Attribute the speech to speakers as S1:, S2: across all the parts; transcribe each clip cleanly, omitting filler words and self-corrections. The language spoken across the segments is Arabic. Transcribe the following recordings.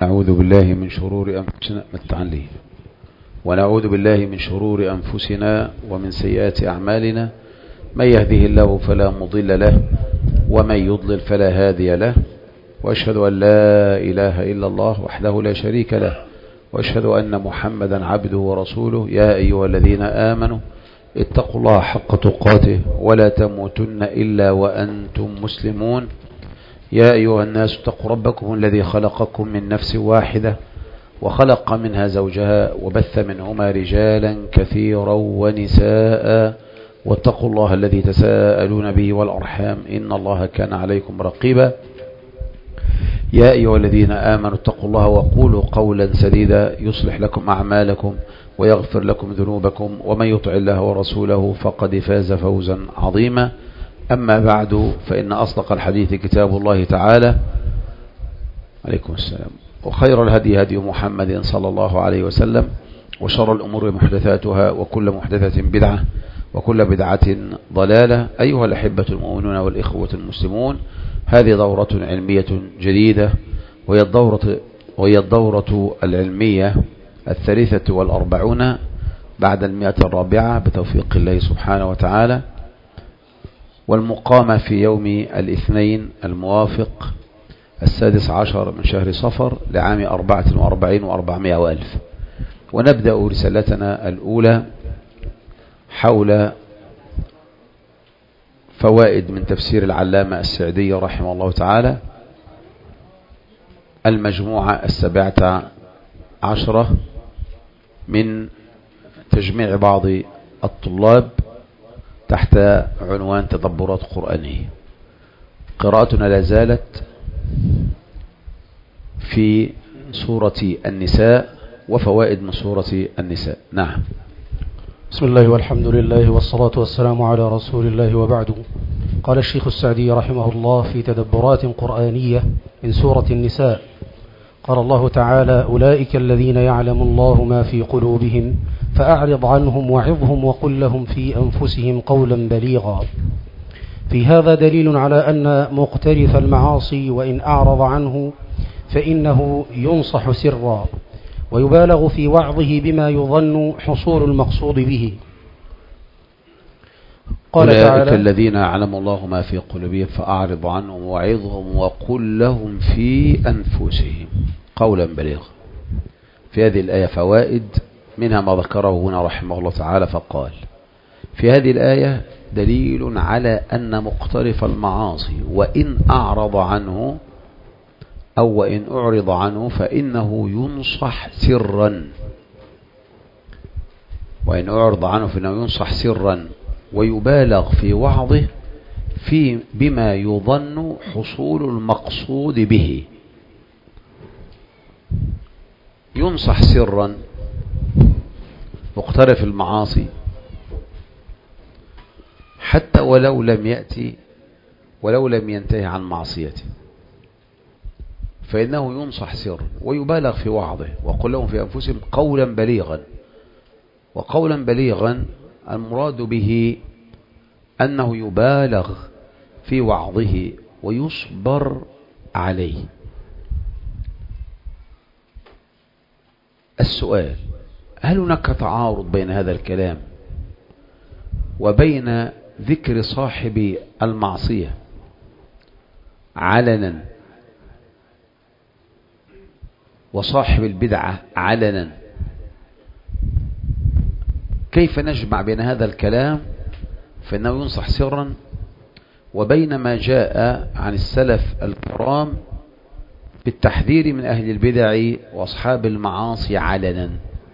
S1: نعوذ بالله من شرور أنفسنا ونعوذ بالله من شرور أنفسنا ومن سيئات أعمالنا. من يهده الله فلا مضل له ومن يضلل فلا هادي له، وأشهد أن لا إله إلا الله وحده لا شريك له، وأشهد أن محمدا عبده ورسوله. يا أيها الذين آمنوا اتقوا الله حق تقاته ولا تموتن إلا وأنتم مسلمون. يا أيها الناس اتقوا ربكم الذي خلقكم من نفس واحدة وخلق منها زوجها وبث منهما رجالا كثيرا ونساء، واتقوا الله الذي تساءلون به والأرحام إن الله كان عليكم رقيبا. يا أيها الذين آمنوا اتقوا الله وقولوا قولا سديدا يصلح لكم أعمالكم ويغفر لكم ذنوبكم، ومن يطع الله ورسوله فقد فاز فوزا عظيما. أما بعد، فإن أصدق الحديث كتاب الله تعالى عليكم السلام، وخير الهدي هدي محمد صلى الله عليه وسلم، وشر الأمور محدثاتها، وكل محدثة بدعة، وكل بدعة ضلالة. أيها الأحبة المؤمنون والإخوة المسلمون، هذه دورة علمية جديدة، وهي الدورة العلمية 43 بعد 100 بتوفيق الله سبحانه وتعالى، والمقامة في يوم الاثنين الموافق 16 من شهر صفر لعام 44 و400 وألف. ونبدأ رسالتنا الأولى حول فوائد من تفسير العلامة السعدي رحمه الله تعالى، المجموعة 17 من تجميع بعض الطلاب تحت عنوان تدبرات قرآنية. قراءتنا لا زالت في سورة النساء وفوائد من سورة النساء. نعم.
S2: بسم الله والحمد لله والصلاة والسلام على رسول الله، وبعد. قال الشيخ السعدي رحمه الله في تدبرات قرآنية من سورة النساء، قال الله تعالى: أولئك الذين يعلم الله ما في قلوبهم فأعرض عنهم وعظهم وقل لهم في أنفسهم قولا بليغا. في هذا دليل على أن مقترف المعاصي وإن أعرض عنه فإنه ينصح سرا، ويبالغ في وعظه بما يظن حصول المقصود به.
S1: قال أولئك الذين يعلم الله ما في قلوبهم فأعرض عنهم وعظهم وقل لهم في أنفسهم قولا بليغا. في هذه الآية فوائد، منها ما ذكره هنا رحمه الله تعالى، فقال: في هذه الآية دليل على أن مقترف المعاصي وإن أعرض عنه أو وإن أعرض عنه فإنه ينصح سرا، وإن أعرض عنه فإنه ينصح سرا ويبالغ في وعظه بما يظن حصول المقصود به. ينصح سرا مقترف المعاصي حتى ولو لم ينتهي عن معصيته، فإنه ينصح سرا ويبالغ في وعظه وقل لهم في أنفسهم قولا بليغا. وقولا بليغا المراد به أنه يبالغ في وعظه ويصبر عليه. السؤال: هل هناك تعارض بين هذا الكلام وبين ذكر صاحب المعصية علنا وصاحب البدعة علنا؟ كيف نجمع بين هذا الكلام فإنه ينصح سرا وبين ما جاء عن السلف الكرام بالتحذير من أهل البدع وأصحاب المعاصي علنا؟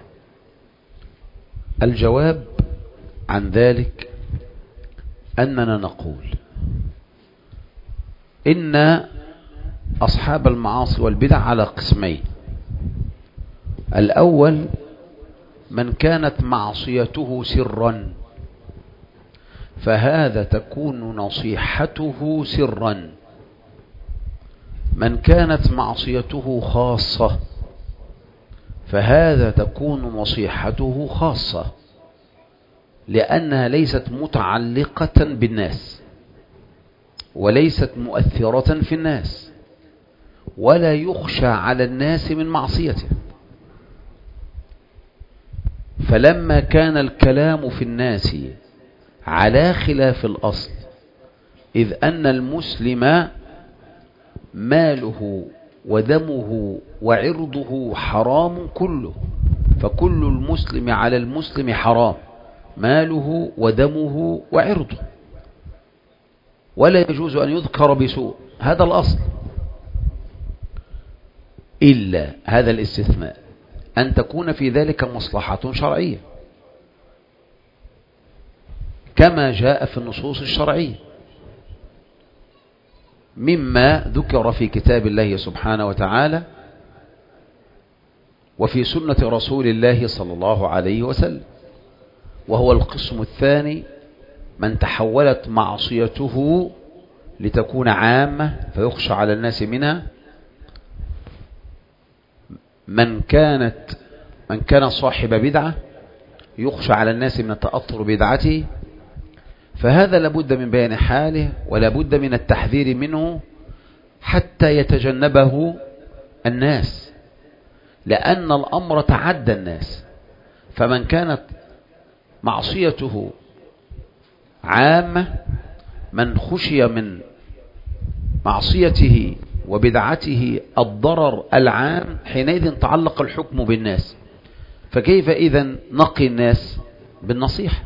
S1: الجواب عن ذلك أننا نقول إن أصحاب المعاصي والبدع على قسمين. الأول من كانت معصيته سرا، فهذا تكون نصيحته سرا. من كانت معصيته خاصة، فهذا تكون نصيحته خاصة، لأنها ليست متعلقة بالناس وليست مؤثرة في الناس، ولا يخشى على الناس من معصيته. فلما كان الكلام في الناس على خلاف الأصل، إذ أن المسلم ماله ودمه وعرضه حرام كله، فكل المسلم على المسلم حرام، ماله ودمه وعرضه، ولا يجوز أن يذكر بسوء، هذا الأصل. إلا هذا الاستثناء أن تكون في ذلك مصلحة شرعية كما جاء في النصوص الشرعية، مما ذكر في كتاب الله سبحانه وتعالى وفي سنة رسول الله صلى الله عليه وسلم. وهو القسم الثاني: من تحولت معصيته لتكون عامة فيخشى على الناس منها، من كان صاحب بدعة يخشى على الناس من التأثر بدعته، فهذا لابد من بيان حاله ولابد من التحذير منه حتى يتجنبه الناس، لأن الأمر تعدى الناس. فمن كانت معصيته عامة، من خشي من معصيته وبدعته الضرر العام، حينئذ تعلق الحكم بالناس. فكيف إذن نقي الناس؟ بالنصيحة.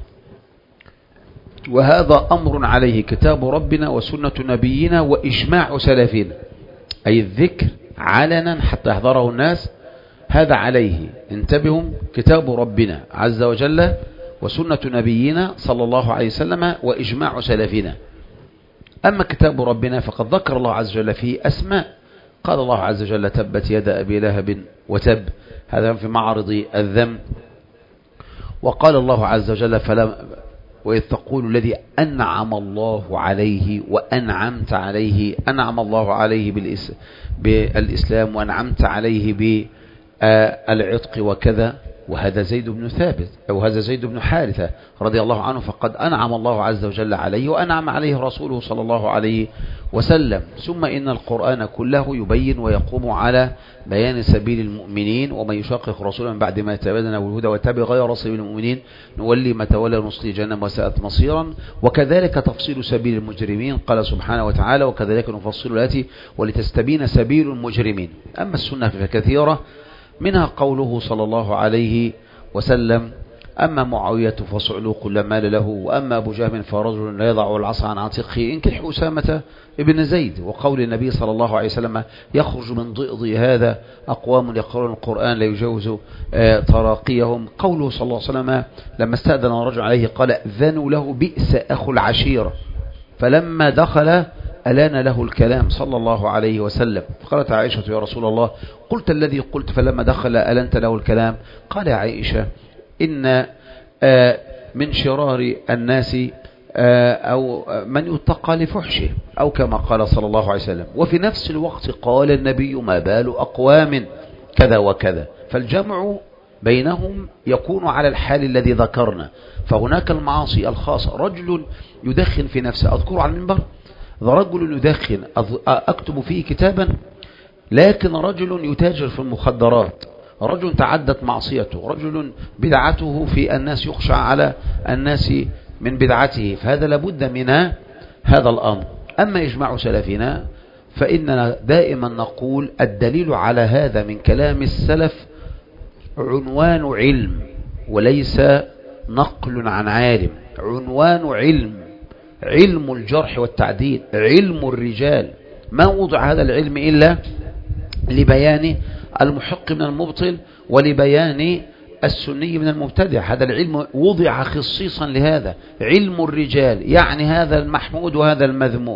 S1: وهذا أمر عليه كتاب ربنا وسنة نبينا وإجماع سلفنا، أي الذكر علنا حتى يحضره الناس، هذا عليه. انتبهوا، كتاب ربنا عز وجل وسنة نبينا صلى الله عليه وسلم وإجماع سلفنا. أما كتاب ربنا فقد ذكر الله عز وجل فيه أسماء، قال الله عز وجل: تبت يد أبي لهب وتب، هذا في معرض الذم. وقال الله عز وجل: وإذ تقول الذي أنعم الله عليه وأنعمت عليه، أنعم الله عليه بالإسلام وأنعمت عليه بالعتق وكذا، وهذا زيد بن ثابت أو هذا زيد بن حارثة رضي الله عنه، فقد أنعم الله عز وجل عليه وأنعم عليه رسوله صلى الله عليه وسلم. ثم إن القرآن كله يبين ويقوم على بيان سبيل المؤمنين، ومن يشاقق رسولا بعد ما تبين الهدى واتبع غير سبيل المؤمنين نولي ما تولى ونصلي جهنم وساءت مصيرا. وكذلك تفصيل سبيل المجرمين، قال سبحانه وتعالى: وكذلك نفصل الآيات ولتستبين سبيل المجرمين. أما السنة فكثيرة، منها قوله صلى الله عليه وسلم: أما معاوية فصعلوق لا مال له، وأما أبو جهم فرجل لا يضع العصا عن عاتقه انكح أسامة ابن زيد. وقول النبي صلى الله عليه وسلم: يخرج من ضئض هذا أقوام يقرؤون القرآن لا يجاوز تراقيهم. قوله صلى الله عليه وسلم لما استأذن رجل عليه قال: أذنوا له بئس أخو العشيرة، فلما دخل ألان له الكلام صلى الله عليه وسلم. قالت عائشة: يا رسول الله، قلت الذي قلت فلما دخل ألنت له الكلام؟ قال يا عائشة: إن من شرار الناس أو من يتقى لفحشه، أو كما قال صلى الله عليه وسلم. وفي نفس الوقت قال النبي: ما بال أقوام كذا وكذا. فالجمع بينهم يكون على الحال الذي ذكرنا. فهناك المعاصي الخاصة، رجل يدخن في نفسه، أذكر على المنبر، رجل يدخن أكتب فيه كتابا، لكن رجل يتاجر في المخدرات، رجل تعدت معصيته، رجل بدعته في الناس يخشى على الناس من بدعته، فهذا لابد من هذا الأمر. أما إجماع سلفنا فإننا دائما نقول الدليل على هذا من كلام السلف عنوان علم وليس نقل عن عالم. عنوان علم، علم الجرح والتعديل، علم الرجال. ما وضع هذا العلم إلا لبيان المحق من المبطل ولبيان السني من المبتدع. هذا العلم وضع خصيصا لهذا، علم الرجال، يعني هذا المحمود وهذا المذموم.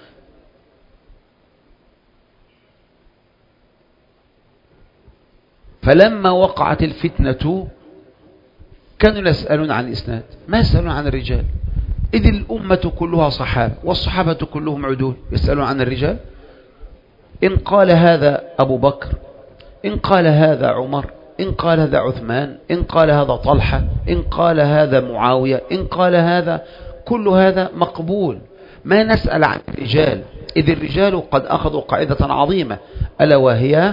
S1: فلما وقعت الفتنة كانوا يسألون عن الإسناد، ما يسألون عن الرجال، إذ الأمة كلها صحابة والصحابة كلهم عدول، يسألون عن الرجال. إن قال هذا أبو بكر، إن قال هذا عمر، إن قال هذا عثمان، إن قال هذا طلحة، إن قال هذا معاوية، إن قال هذا، كل هذا مقبول. ما نسأل عن الرجال، إذ الرجال قد أخذوا قاعدة عظيمة ألا وهي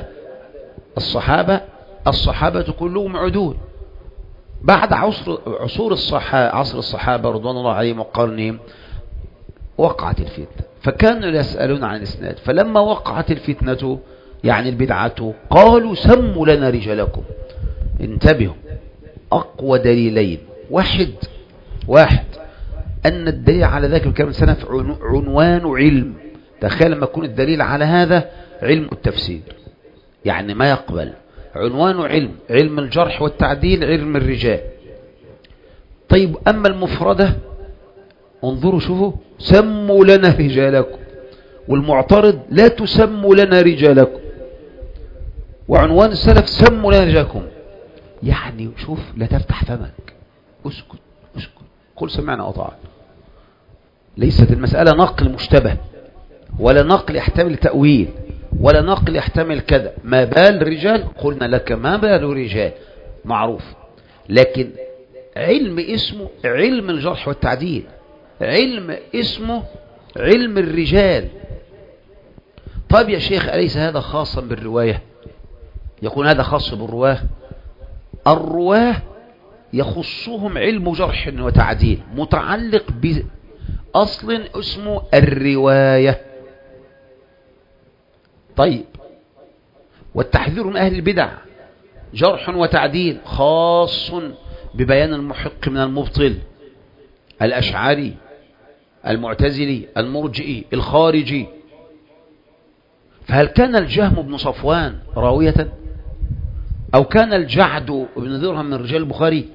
S1: الصحابة كلهم عدول. بعد عصر الصحابة رضوان الله عليهم وقرنهم وقعت الفتنة، فكانوا يسألون عن الإسناد، فلما وقعت الفتنة يعني البدعة قالوا سموا لنا رجالكم. انتبهوا، أقوى دليلين، واحد أن الدليل على ذلك الكلام سنة عنوان علم. تخيل لما يكون الدليل على هذا علم التفسير، يعني ما يقبل عنوان علم الجرح والتعديل، علم الرجال. طيب أما المفردة انظروا شوفوا، سموا لنا رجالكم، والمعترض لا تسموا لنا رجالكم، وعنوان السلف سموا لنا رجالكم. يعني شوف، لا تفتح فمك، اسكت قل سمعنا وأطعنا. ليست المسألة نقل مشتبه، ولا نقل يحتمل تأويل، ولا نقل يحتمل كذا. ما بال رجال؟ قلنا لك ما بال رجال معروف، لكن علم اسمه علم الجرح والتعديل، علم اسمه علم الرجال. طيب يا شيخ، أليس هذا خاصا بالرواية؟ يكون هذا خاص بالرواه. الرواه يخصهم علم جرح وتعديل متعلق بأصل اسمه الرواية. طيب، والتحذير من أهل البدع جرح وتعديل خاص ببيان المحق من المبطل، الأشعري، المعتزلي، المرجئي، الخارجي. فهل كان الجهم بن صفوان راوية؟ أو كان الجعد بن درهم من رجال البخاري؟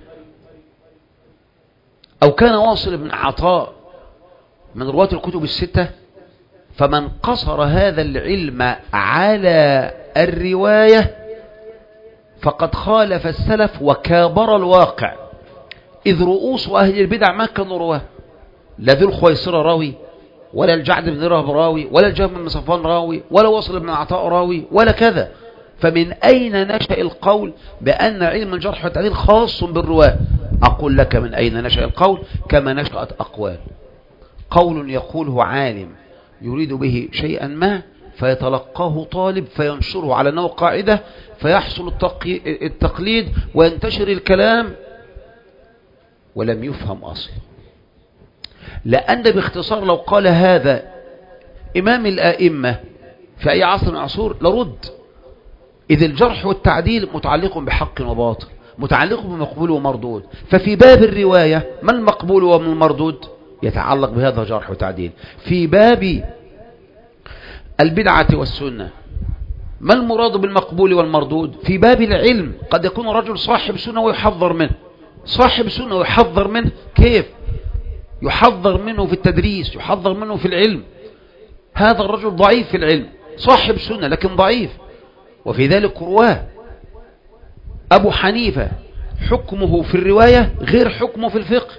S1: أو كان واصل بن عطاء من رواة الكتب الستة؟ فمن قصر هذا العلم على الرواية فقد خالف السلف وكابر الواقع، إذ رؤوس أهل البدع ما كانوا رواه، لا ذو الخويصرة راوي، ولا الجعد بن درهم راوي، ولا الجهم بن صفوان راوي، ولا واصل بن عطاء راوي، ولا كذا. فمن أين نشأ القول بأن علم الجرح والتعديل خاص بالرواة؟ أقول لك من أين نشأ القول. كما نشأت أقوال، قول يقوله عالم يريد به شيئا ما فيتلقاه طالب فينشره على أنه قاعدة، فيحصل التقليد وينتشر الكلام ولم يفهم أصلا. لأن باختصار لو قال هذا إمام الآئمة في أي عصر من العصور لرد، إذ الجرح والتعديل متعلق بحق وباطل، متعلق بمقبول ومردود. ففي باب الرواية ما المقبول وما المردود؟ يتعلق بهذا جرح وتعديل. في باب البدعة والسنة ما المراد بالمقبول والمردود؟ في باب العلم قد يكون رجل صاحب سنة ويحذر منه، صاحب سنة ويحذر منه. كيف يحذر منه؟ في التدريس، يحذر منه في العلم. هذا الرجل ضعيف في العلم، صاحب سنة لكن ضعيف. وفي ذلك رواه. أبو حنيفة حكمه في الرواية غير حكمه في الفقه.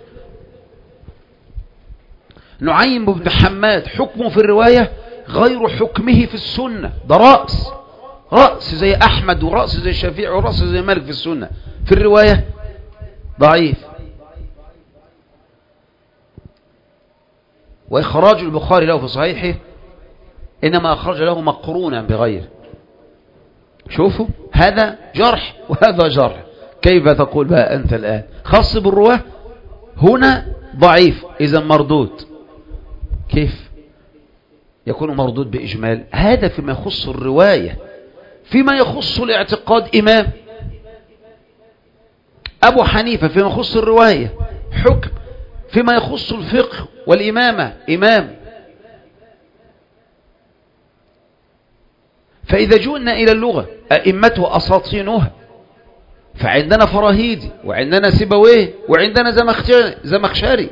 S1: نعيم بن حماد حكمه في الرواية غير حكمه في السنة. ده رأس زي أحمد، ورأس زي الشافعي، ورأس زي مالك في السنة. في الرواية ضعيف. وإخراج البخاري له في صحيحه إنما أخرج له مقرونا بغير. شوفوا، هذا جرح وهذا جرح. كيف تقول بقى أنت الآن خاص بالرواه؟ هنا ضعيف إذا مردود. كيف يكون مردود بإجمال؟ هذا فيما يخص الرواية. فيما يخص الاعتقاد إمام. أبو حنيفة فيما يخص الرواية حكم، فيما يخص الفقه والإمامة إمام. فإذا جئنا إلى اللغة أئمته أساطينها، فعندنا فراهيدي، وعندنا سيبويه، وعندنا زمخشري.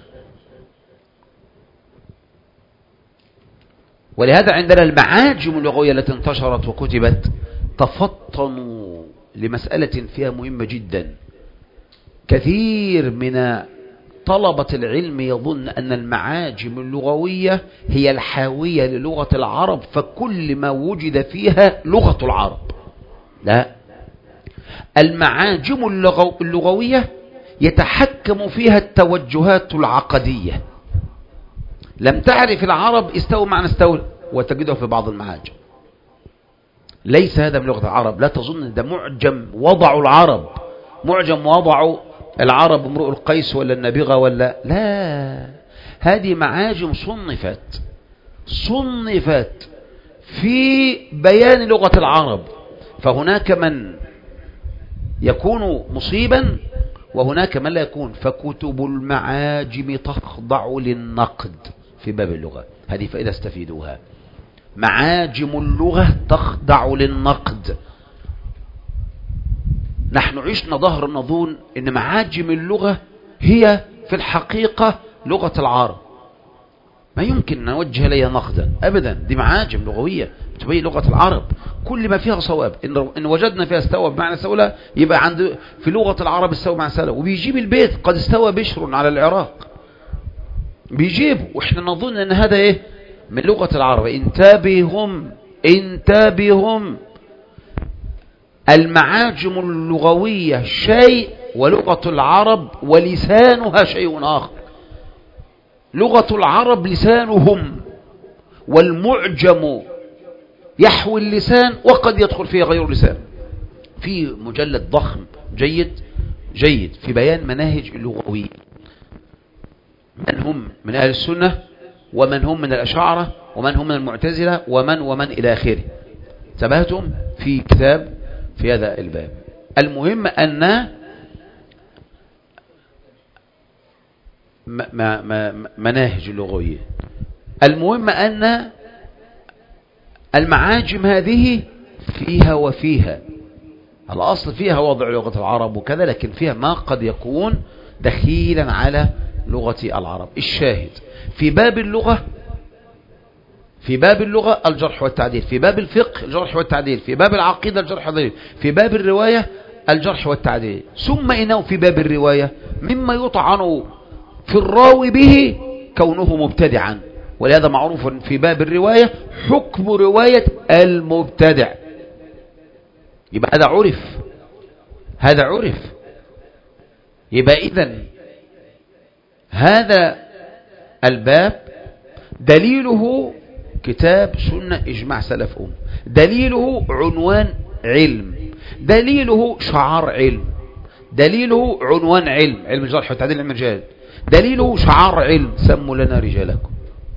S1: ولهذا عندنا المعاجم اللغوية التي انتشرت وكتبت. تفطنوا لمسألة فيها مهمة جدا. كثير من طلبة العلم يظن أن المعاجم اللغوية هي الحاوية للغة العرب، فكل ما وجد فيها لغة العرب. لا، المعاجم اللغوية يتحكم فيها التوجهات العقدية. لم تعرف العرب استوى معنى استولى، وتجده في بعض المعاجم. ليس هذا من لغة العرب، لا تظن ده معجم وضعوا العرب، معجم وضعوا العرب امرؤ القيس ولا النبغة ولا لا، هذه معاجم صنفت في بيان لغة العرب. فهناك من يكون مصيبا وهناك من لا يكون. فكتب المعاجم تخضع للنقد في باب اللغة، هذه فائدة استفيدوها. معاجم اللغة تخضع للنقد. نحن عشنا ظهر نظون ان معاجم اللغة هي في الحقيقة لغة العرب، ما يمكن نوجه إليها نقدا أبدا، دي معاجم لغوية تبين لغة العرب، كل ما فيها صواب. إن وجدنا فيها استوى بمعنى استولى، يبقى عند في لغة العرب استوى بمعنى استولى. وبيجيب البيت قد استوى بشر على العراق، بيجيب، وإحنا نظن أن هذا إيه من لغة العرب. انتبههم المعاجم اللغوية شيء، ولغة العرب ولسانها شيء آخر. لغة العرب لسانهم، والمعجم يحوي اللسان وقد يدخل فيه غير اللسان. في مجلد ضخم جيد في بيان مناهج اللغوية، من هم من أهل السنة ومن هم من الأشاعرة ومن هم من المعتزلة ومن إلى آخره. تبهتم في كتاب في هذا الباب. المهم أن مناهج اللغوية، المهم أن المعاجم هذه فيها وفيها، الأصل فيها وضع لغة العرب وكذا، لكن فيها ما قد يكون دخيلا على لغة العرب. الشاهد في باب اللغة الجرح والتعديل، في باب الفقه الجرح والتعديل، في باب العقيدة الجرح والتعديل، في باب الرواية الجرح والتعديل. ثم إنه في باب الرواية مما يطعن في الراوي به كونه مبتدعا، ولهذا معروف في باب الرواية حكم رواية المبتدع. يبقى هذا عرف. يبقى إذن هذا الباب دليله كتاب سنة إجماع سلف دليله عنوان علم، دليله شعار علم، دليله عنوان علم الجرح والتعديل، علم الرجال، دليله شعار علم. سموا لنا رجالكم،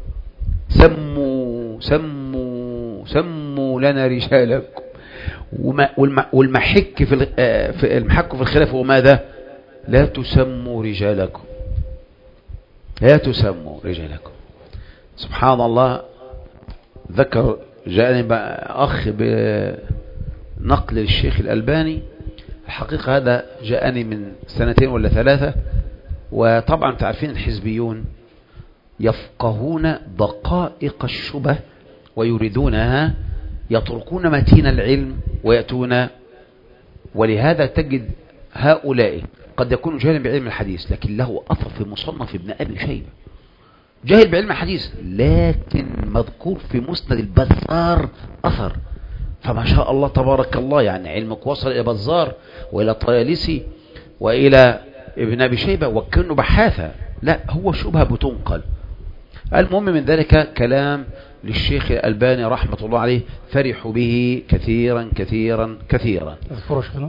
S1: سموا لنا رجالكم. والمحك في المحك في الخلاف هو ماذا؟ لا تسموا رجالكم. سبحان الله. ذكر جاءني أخ بنقل الشيخ الألباني، الحقيقة هذا جاءني من 2 ولا 3. وطبعا تعرفين الحزبيون يفقهون دقائق الشبه ويريدونها، يتركون متين العلم ويأتون. ولهذا تجد هؤلاء قد يكون جاهلا بعلم الحديث، لكن له أثر في مصنف ابن أبي شيبة، جاهل بعلم الحديث لكن مذكور في مسند البزار أثر. فما شاء الله تبارك الله، يعني علمك وصل إلى بزار وإلى طيالسي وإلى ابن أبي شيبة، وكأنه بحاثة، لا هو شبهة بتنقل. المهم من ذلك كلام للشيخ الألباني رحمة الله عليه، فرحوا به كثيرا.
S2: أذكر شيخنا.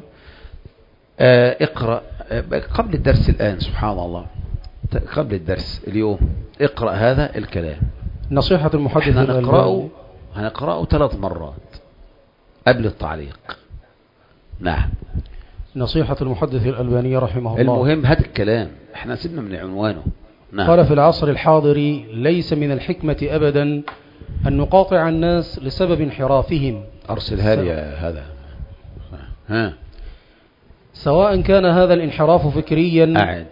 S1: اقرأ قبل الدرس الآن، سبحان الله، قبل الدرس اليوم اقرأ هذا الكلام.
S2: نصيحة المحدث
S1: هنقرأه 3 مرات قبل التعليق. نعم.
S2: نصيحة المحدث الألباني رحمه الله.
S1: المهم هذا الكلام احنا سيبنا من عنوانه. نعم.
S2: قال في العصر الحاضر: ليس من الحكمة أبدا أن نقاطع الناس لسبب انحرافهم.
S1: أرسلها لي هذا.
S2: سواء كان هذا الانحراف فكريا.
S1: أعد.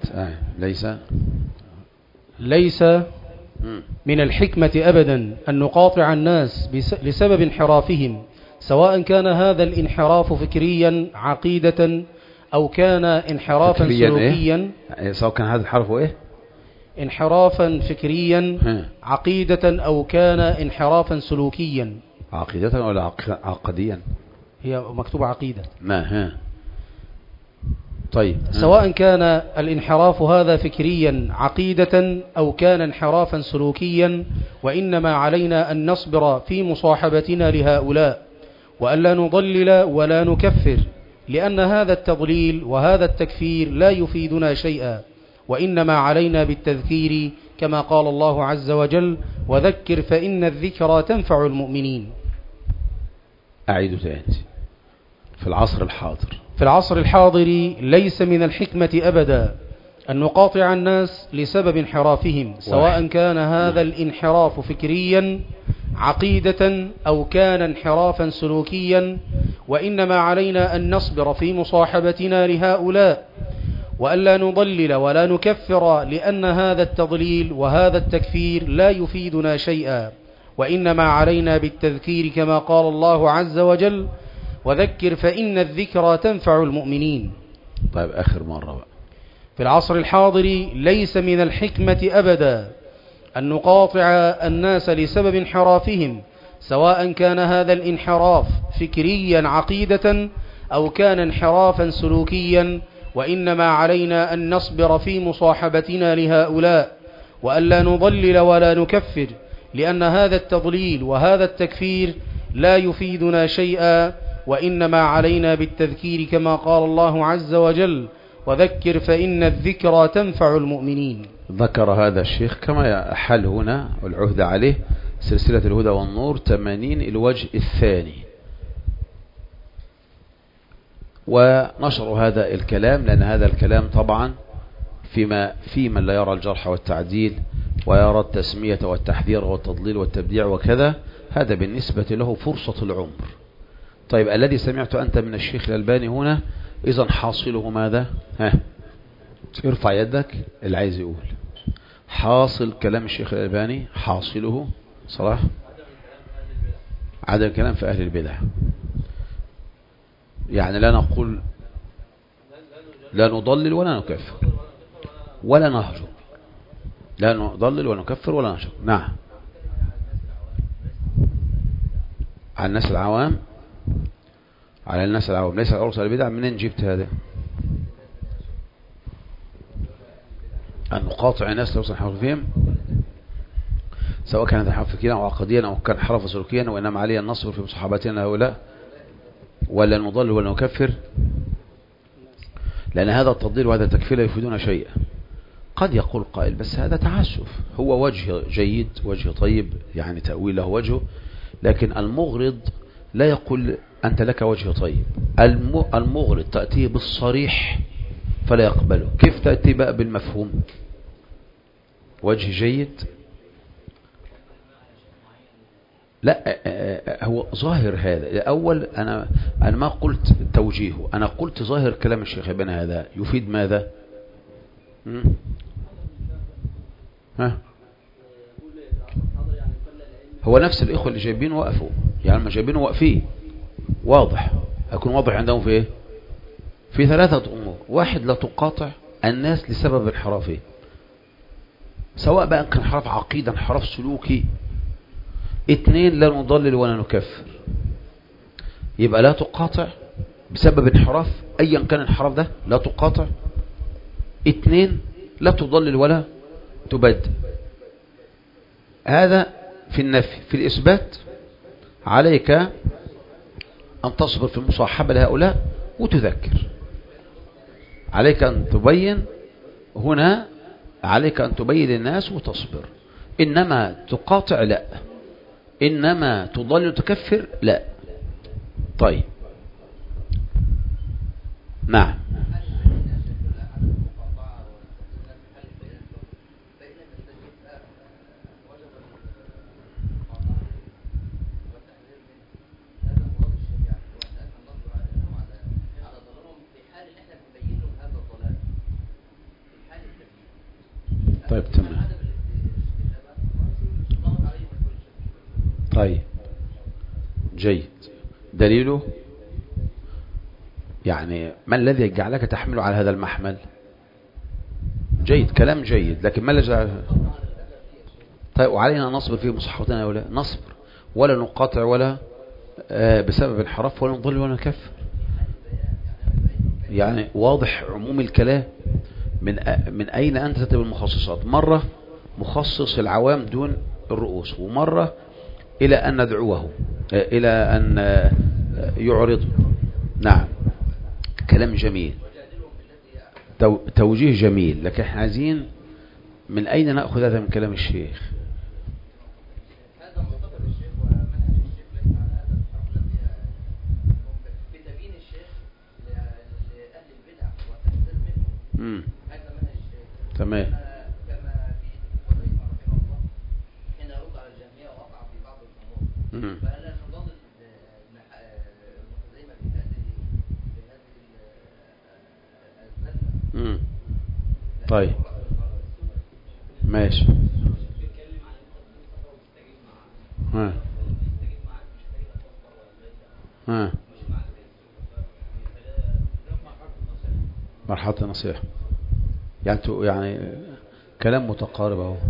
S2: ليس من الحكمة أبدا أن نقاطع الناس لسبب انحرافهم، سواء كان هذا الانحراف فكريا عقيدة أو كان انحرافا سلوكيا.
S1: سواء كان هذا الحرف إيه؟
S2: انحرافا فكريا عقيدة أو كان انحرافا سلوكيا.
S1: عقيدة ولا عقديا؟
S2: هي مكتوبة عقيدة.
S1: طيب
S2: سواء كان الانحراف هذا فكريا عقيدة أو كان انحرافا سلوكيا، وإنما علينا أن نصبر في مصاحبتنا لهؤلاء وألا نضلل ولا نكفر، لأن هذا التضليل وهذا التكفير لا يفيدنا شيئا، وإنما علينا بالتذكير كما قال الله عز وجل: وذكر فإن الذكرى تنفع المؤمنين.
S1: أعيد تاني. في العصر
S2: الحاضر ليس من الحكمة أبدا أن نقاطع الناس لسبب انحرافهم، سواء كان هذا الانحراف فكريا عقيدة أو كان انحرافا سلوكيا، وإنما علينا أن نصبر في مصاحبتنا لهؤلاء وألا نضلل ولا نكفر، لأن هذا التضليل وهذا التكفير لا يفيدنا شيئا، وإنما علينا بالتذكير كما قال الله عز وجل: وذكر فإن الذكرى تنفع المؤمنين.
S1: طيب آخر مرة بقى.
S2: في العصر الحاضر ليس من الحكمة أبدا أن نقاطع الناس لسبب انحرافهم، سواء كان هذا الانحراف فكريا عقيدة أو كان انحرافا سلوكيا، وإنما علينا أن نصبر في مصاحبتنا لهؤلاء وألا نضلل ولا نكفر، لأن هذا التضليل وهذا التكفير لا يفيدنا شيئا، وإنما علينا بالتذكير كما قال الله عز وجل: وذكر فإن الذكرى تنفع المؤمنين.
S1: ذكر هذا الشيخ كما حل هنا والعهد عليه سلسلة الهدى والنور 80 الوجه الثاني، ونشر هذا الكلام، لأن هذا الكلام طبعا في من لا يرى الجرح والتعديل ويرى التسمية والتحذير والتضليل والتبديع وكذا، هذا بالنسبة له فرصة العمر. طيب الذي سمعت أنت من الشيخ الألباني هنا إذن حاصله ماذا؟ ارفع يدك اللي عايز يقول. حاصل كلام الشيخ الألباني حاصله صراحة عدم الكلام في أهل البدع، يعني لا نقول لا نضلل ولا نكفر ولا نهجر، لا نضلل ولا نكفر ولا نهجر. نعم، على الناس العوام، على الناس العوام ليس الأرسل البدع. منين جبت هذا؟ أن نقاطع الناس لو سنحرفهم، سواء كانت انحراف فكريا أو عقديا أو كان انحراف سلوكيا، وإنما علي النصر في مصاحبتنا هؤلاء ولا نضل ولا نكفر، لأن هذا التضليل وهذا التكفير لا يفيدون شيئا. قد يقول قائل بس هذا تعسف، هو وجه جيد وجه طيب، يعني تأويل له وجهه، لكن المغرض لا يقول أنت لك وجه طيب. المغرض تأتيه بالصريح فلا يقبله، كيف تأتي بقى بالمفهوم؟ وجه جيد، لا هو ظاهر هذا الأول. أنا ما قلت توجيهه، أنا قلت ظاهر كلام الشيخ ابن هذا يفيد ماذا؟ هو نفس الإخوة اللي جايبين وقفوا، يعني ما جايبين واقفين واضح، أكون واضح عندهم في إيه؟ في ثلاثة أمور. واحد، لا تقاطع الناس لسبب انحرافه، سواء بقى كان انحراف عقيدة انحراف سلوكي. اثنين، لا نضلل ولا نكفر، يبقى لا تقاطع بسبب انحراف ايا كان الانحراف ده، لا تقاطع. اثنين، لا تضلل ولا تبدل. هذا في النفي. في الإثبات عليك أن تصبر في المصاحبة لهؤلاء وتذكر، عليك أن تبين هنا، عليك أن تبين للناس وتصبر. إنما تقاطع لا، إنما تضل وتكفر لا. طيب نعم. طيب تمام. طيب جيد. دليله يعني ما الذي يجعلك تحمله على هذا المحمل؟ جيد، كلام جيد، لكن ما الذي؟ طيب وعلينا نصبر في مصاحبتنا ولا نصبر ولا نقاطع ولا بسبب انحراف ولا نضل ولا نكفر. يعني واضح عموم الكلام. من أين أنت تتبع المخصصات؟ مرة مخصص العوام دون الرؤوس، ومرة إلى أن ندعوه إلى أن يعرض. نعم، كلام جميل، توجيه جميل، لكن احنا عايزين من أين نأخذ هذا من كلام الشيخ؟
S3: هذا معتقد الشيخ ومنهج الشيخ ليس على هذا الحرف الذي بتبيين الشيخ لأهل البدع وتحذير منهم. هذا منهج الشيخ.
S1: تمام.
S3: كما في ابن رحمه الله حين يرد على الجهمية وقع في بعض الأمور. فأنا نضل المخزيمة بهذه الزلة.
S1: طيب ماشي. مرحلة النصيحة يعني كلام متقارب اهو.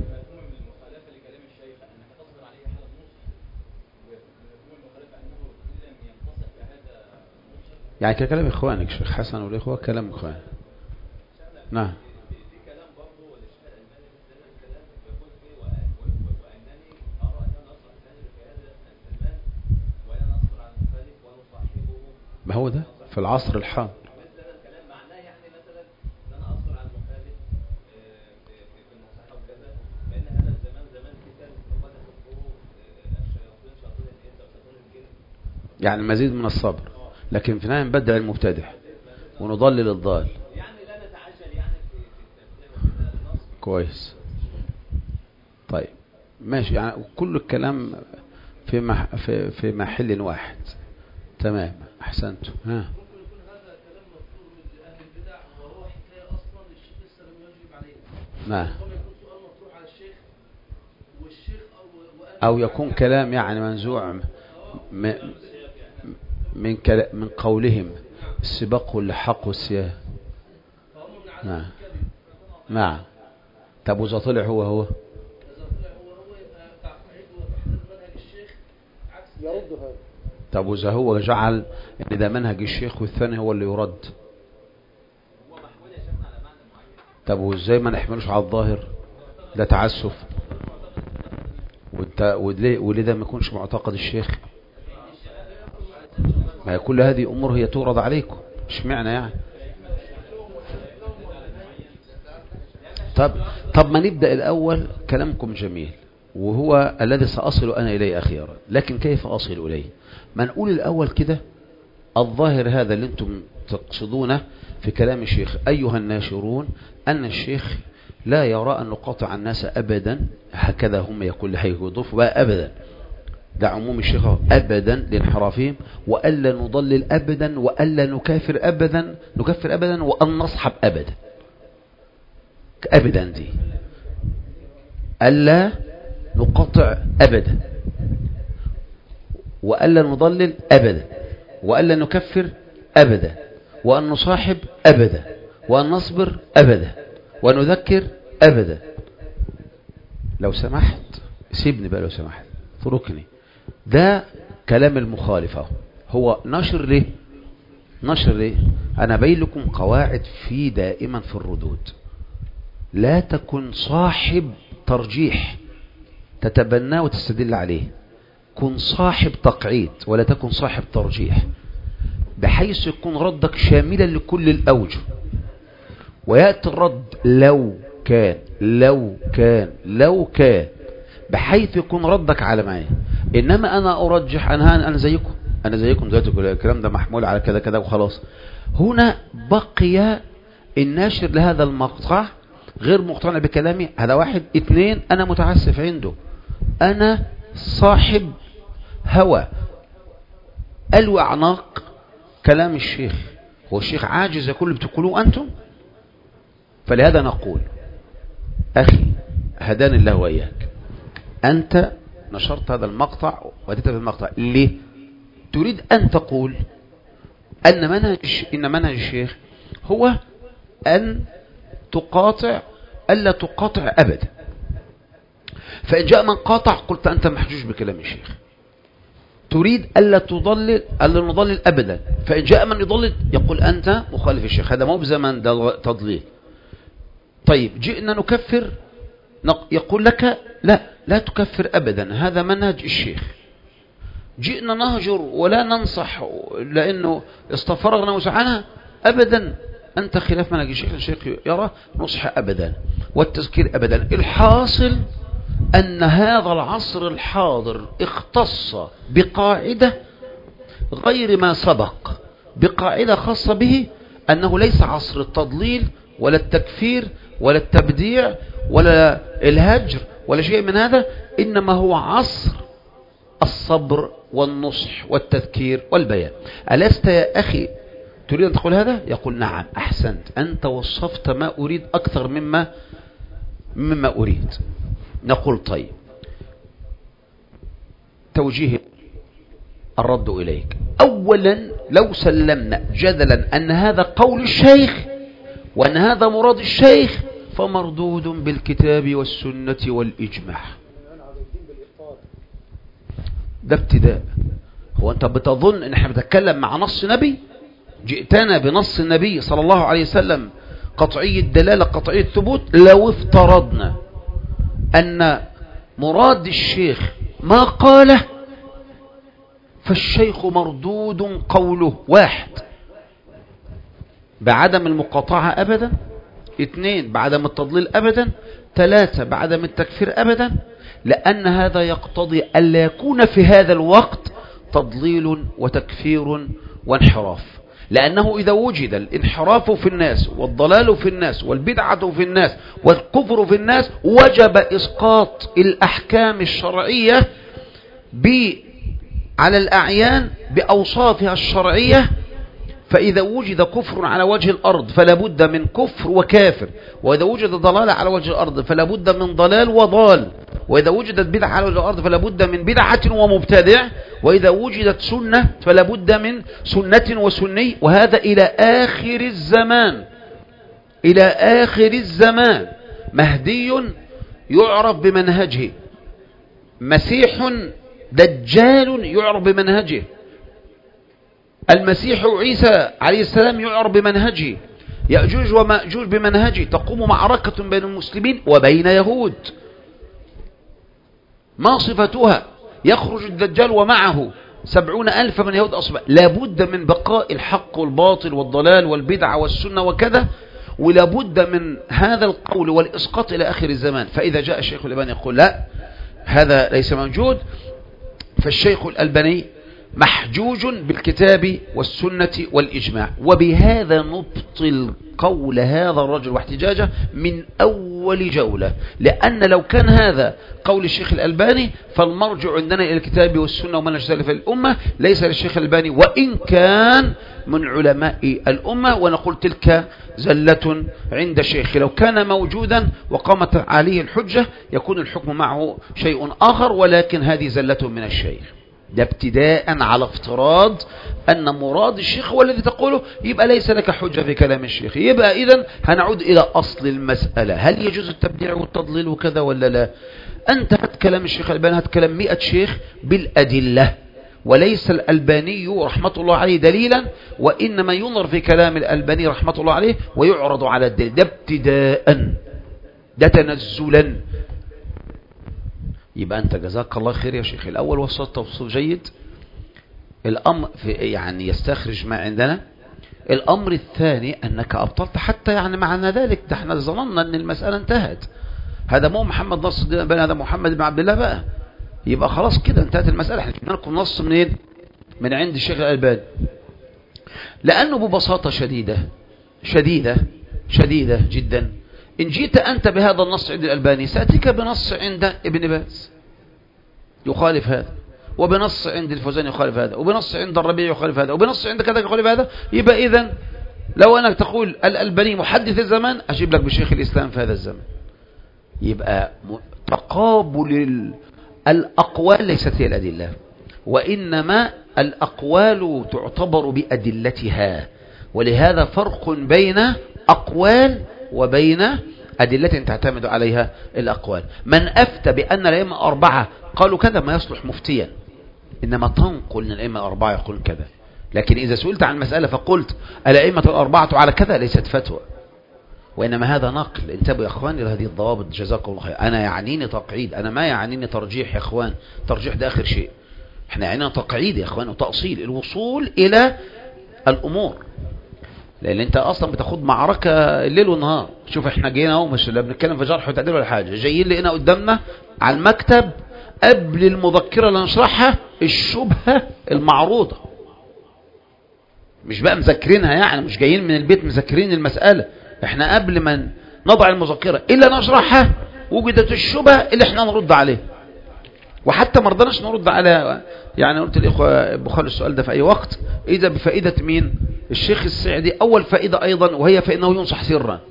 S1: يعني كلام اخوانك شيخ حسن والاخوة كلام اخوانك. نعم. ما هو ده في العصر الحاضر. يعني مزيد من الصبر، لكن في النهاية نبدع المبتدع ونضلل الضال. كويس. طيب ماشي، يعني كل الكلام في محل واحد. تمام، احسنتم.
S4: ممكن يكون هذا كلام مذكور من اهل البدع وهو حكايه اصلا الشيخ لسه لم يجب عليه.
S1: نعم.
S4: ربما يكون سؤال مطروح على الشيخ والشيخ
S1: او يكون كلام يعني منزوع من قولهم السباق واللحاق والسياه. نعم نعم. طب وإذا طلع هو
S4: يبقى تعقيد وتحذير منهج الشيخ عكس يرد هذا.
S1: طب وإذا هو جعل ان ده منهج الشيخ والثاني هو اللي يرد، طب وازاي ما نحملوش على الظاهر؟ ده تعسف. وليه ده ما يكونش معتقد الشيخ؟ ما هي كل هذه امور هي تورد عليكم، مش معنى يعني. طب ما نبدأ الأول. كلامكم جميل وهو الذي سأصل أنا إليه أخيرا، لكن كيف أصل إليه؟ ما نقول الأول كده الظاهر هذا اللي انتم تقصدونه في كلام الشيخ أيها الناشرون، أن الشيخ لا يرى أن نقاطع الناس أبدا، هكذا هم يقول هيضيف بقى أبدا، ده عموم الشيخ أبدا لانحرافهم، وألا نضلل أبدا، وألا نكفر أبدا، وأن نصحب أبدا. أبدا دي ألا نقطع أبدا، وألا نضلل أبدا، وألا نكفر أبدا، وأن نصاحب أبدا، وأن نصبر أبدا، وأن نذكر أبدا. لو سمحت سيبني بقى، لو سمحت اتركني. ده كلام المخالفة. هو نشر ليه؟ أنا باين لكم قواعد في دائما في الردود. لا تكن صاحب ترجيح تتبناه وتستدل عليه، كن صاحب تقعيد ولا تكن صاحب ترجيح، بحيث يكون ردك شاملا لكل الأوجه، ويأتي الرد لو كان بحيث يكون ردك على معي. إنما أنا أرجح أنا زيكم دلوقتي الكلام ده محمول على كذا كذا وخلاص. هنا بقي الناشر لهذا المقطع غير مقتنع بكلامي، هذا واحد. اثنين، أنا متعسف عنده، أنا صاحب هوى ألوى أعناق كلام الشيخ. هو الشيخ عاجز يقول اللي بتقولوه أنتم؟ فلهذا نقول أخي هداني الله وإياك، أنت نشرت هذا المقطع وأتيت بالمقطع ليه؟ تريد أن تقول أن منهج الشيخ هو أن تقاطع ألا تقاطع أبدا. فإن جاء من قاطع قلت أنت محجوج بكلام الشيخ. تريد ألا نضلل أبدا، فإن جاء من يضلل يقول أنت مخالف الشيخ، هذا مو بزمن تضليل. طيب جئنا نكفر، يقول لك لا تكفر أبدا، هذا منهج الشيخ. جئنا نهجر ولا ننصح لأنه استفرغنا وسعنا أبدا، أنت خلاف منهج الشيخ. الشيخ يرى نصح أبدا والتذكير أبدا. الحاصل أن هذا العصر الحاضر اختص بقاعدة غير ما سبق، بقاعدة خاصة به، أنه ليس عصر التضليل ولا التكفير ولا التبديع ولا الهجر ولا شيء من هذا، إنما هو عصر الصبر والنصح والتذكير والبيان. ألست يا أخي تريد أن تقول هذا؟ يقول نعم أحسنت، أنت وصفت ما أريد أكثر مما أريد. نقول طيب، توجيه الرد إليك. أولا لو سلمنا جدلا أن هذا قول الشيخ وأن هذا مراد الشيخ فمردود بالكتاب والسنة والإجماع. ده ابتداء. هو أنت بتظن أن احنا بنتكلم مع نص نبي؟ جئتنا بنص النبي صلى الله عليه وسلم قطعي الدلالة قطعي الثبوت. لو افترضنا أن مراد الشيخ ما قاله فالشيخ مردود قوله: واحد، بعدم المقاطعة أبدا، اثنين، بعدم التضليل أبدا، ثلاثة، بعدم التكفير أبدا، لأن هذا يقتضي ألا يكون في هذا الوقت تضليل وتكفير وانحراف. لأنه إذا وجد الانحراف في الناس والضلال في الناس والبدعة في الناس والكفر في الناس وجب إسقاط الأحكام الشرعية على الأعيان بأوصافها الشرعية. فإذا وجد كفر على وجه الأرض فلا بد من كفر وكافر، وإذا وجد ضلال على وجه الأرض فلا بد من ضلال وضال، وإذا وجدت بدعة على وجه الأرض فلا بد من بدعة ومبتدع، وإذا وجدت سنة فلا بد من سنة وسني، وهذا إلى آخر الزمان. إلى آخر الزمان مهدي يعرف بمنهجه، مسيح دجال يعرف بمنهجه، المسيح عيسى عليه السلام يعرف بمنهجه، يأجوج ومأجوج بمنهجه، تقوم معركة بين المسلمين وبين يهود. ما صفتها؟ يخرج الدجال ومعه 70,000 من يهود أصبع. لابد من بقاء الحق والباطل والضلال والبدع والسنة وكذا، ولابد من هذا القول والإسقاط إلى آخر الزمان. فإذا جاء الشيخ الألباني يقول لا، هذا ليس موجود، فالشيخ الألباني محجوج بالكتاب والسنة والإجماع. وبهذا نبطل قول هذا الرجل واحتجاجه من أول جولة، لأن لو كان هذا قول الشيخ الألباني فالمرجع عندنا إلى الكتاب والسنة ومنهج سلف الأمة، ليس للشيخ الألباني وإن كان من علماء الأمة. ونقول تلك زلة عند الشيخ، لو كان موجودا وقامت عليه الحجة يكون الحكم معه شيء آخر، ولكن هذه زلة من الشيخ. ده ابتداء على افتراض أن مراد الشيخ هو الذي تقوله، يبقى ليس لك حجة في كلام الشيخ. يبقى إذن هنعود إلى أصل المسألة، هل يجوز التبديع والتضليل وكذا ولا لا؟ أنت هات كلام الشيخ الألباني، هات كلام 100 شيخ بالأدلة، وليس الألباني رحمة الله عليه دليلا، وإنما ينظر في كلام الألباني رحمة الله عليه ويعرض على الدليل. ده ابتداء، ده تنزلا. يبقى أنت جزاك الله خير يا شيخ، الأول وصلت توصيل جيد، الأمر في يعني يستخرج ما عندنا. الأمر الثاني أنك أبطلت حتى يعني معنى ذلك، ده احنا ظننا أن المسألة انتهت. هذا مو محمد نصر الدين الألباني، هذا محمد بن عبد الله بقى، يبقى خلاص كده انتهت المسألة. احنا جبنا لكم نص منين؟ من عند الشيخ الألباني، لأنه ببساطة شديدة جدا إن جيت أنت بهذا النص عند الألباني سأتيك بنص عند ابن باز يخالف هذا، وبنص عند الفوزان يخالف هذا، وبنص عند الربيع يخالف هذا، وبنص عند كذا يخالف هذا. يبقى إذن لو أنك تقول الألباني محدث الزمان أجيب لك بشيخ الإسلام في هذا الزمان. يبقى تقابل الأقوال ليست هي الأدلة، وإنما الأقوال تعتبر بأدلتها، ولهذا فرق بين أقوال وبين أدلة تعتمد عليها الأقوال. من أفتى بأن الأئمة 4 قالوا كذا ما يصلح مفتيا، إنما تنقل من الأئمة الأربعة يقول كذا. لكن إذا سئلت عن مسألة فقلت الأئمة الأربعة على كذا ليست فتوى، وإنما هذا نقل. انتبهوا يا إخواني لهذه الضوابط، جزاكم الله خير. أنا يعنيني تقعيد، أنا ما يعنيني ترجيح يا إخوان، ترجيح ده آخر شيء. احنا يعنينا تقعيد يا إخوان وتأصيل، الوصول إلى الأمور. لأن أنت أصلا بتاخد معركة الليل والنهار. شوف احنا جينا اهو، مش لا بنتكلم في جرح وتعديل ولا حاجة، جايين لقينا قدامنا على المكتب قبل المذكرة اللي نشرحها الشبهة المعروضة. مش بقى مذكرينها، يعني مش جايين من البيت مذكرين المسألة، احنا قبل ما نضع المذكرة إلا نشرحها وجدت الشبهة اللي احنا نرد عليها. وحتى ما رضناش نرد على، يعني قلت الإخوة بخلوا السؤال ده في أي وقت، إذا بفائدة مين؟ الشيخ السعدي. أول فائدة أيضا وهي فإنه ينصح سرا.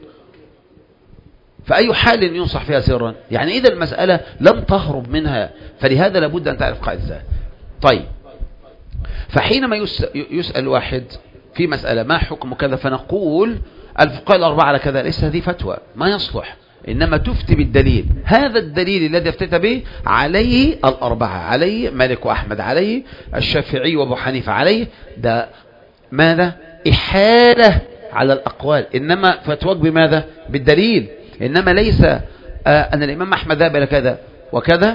S1: فأي حال ينصح فيها سرا؟ يعني إذا المسألة لم تهرب منها، فلهذا لابد أن تعرف قاعدة ذلك. طيب، فحينما يسأل واحد في مسألة ما حكم كذا، فنقول الفقهاء الأربعة على كذا، ليس هذه فتوى، ما يصلح، إنما تفتي بالدليل. هذا الدليل الذي افتت به عليه الأربعة، عليه مالك وأحمد، عليه الشافعي وأبو حنيفة، عليه ده ماذا؟ إحالة على الأقوال. إنما فتوى بماذا؟ بالدليل. إنما ليس أن الإمام أحمد ذهب إلى كذا وكذا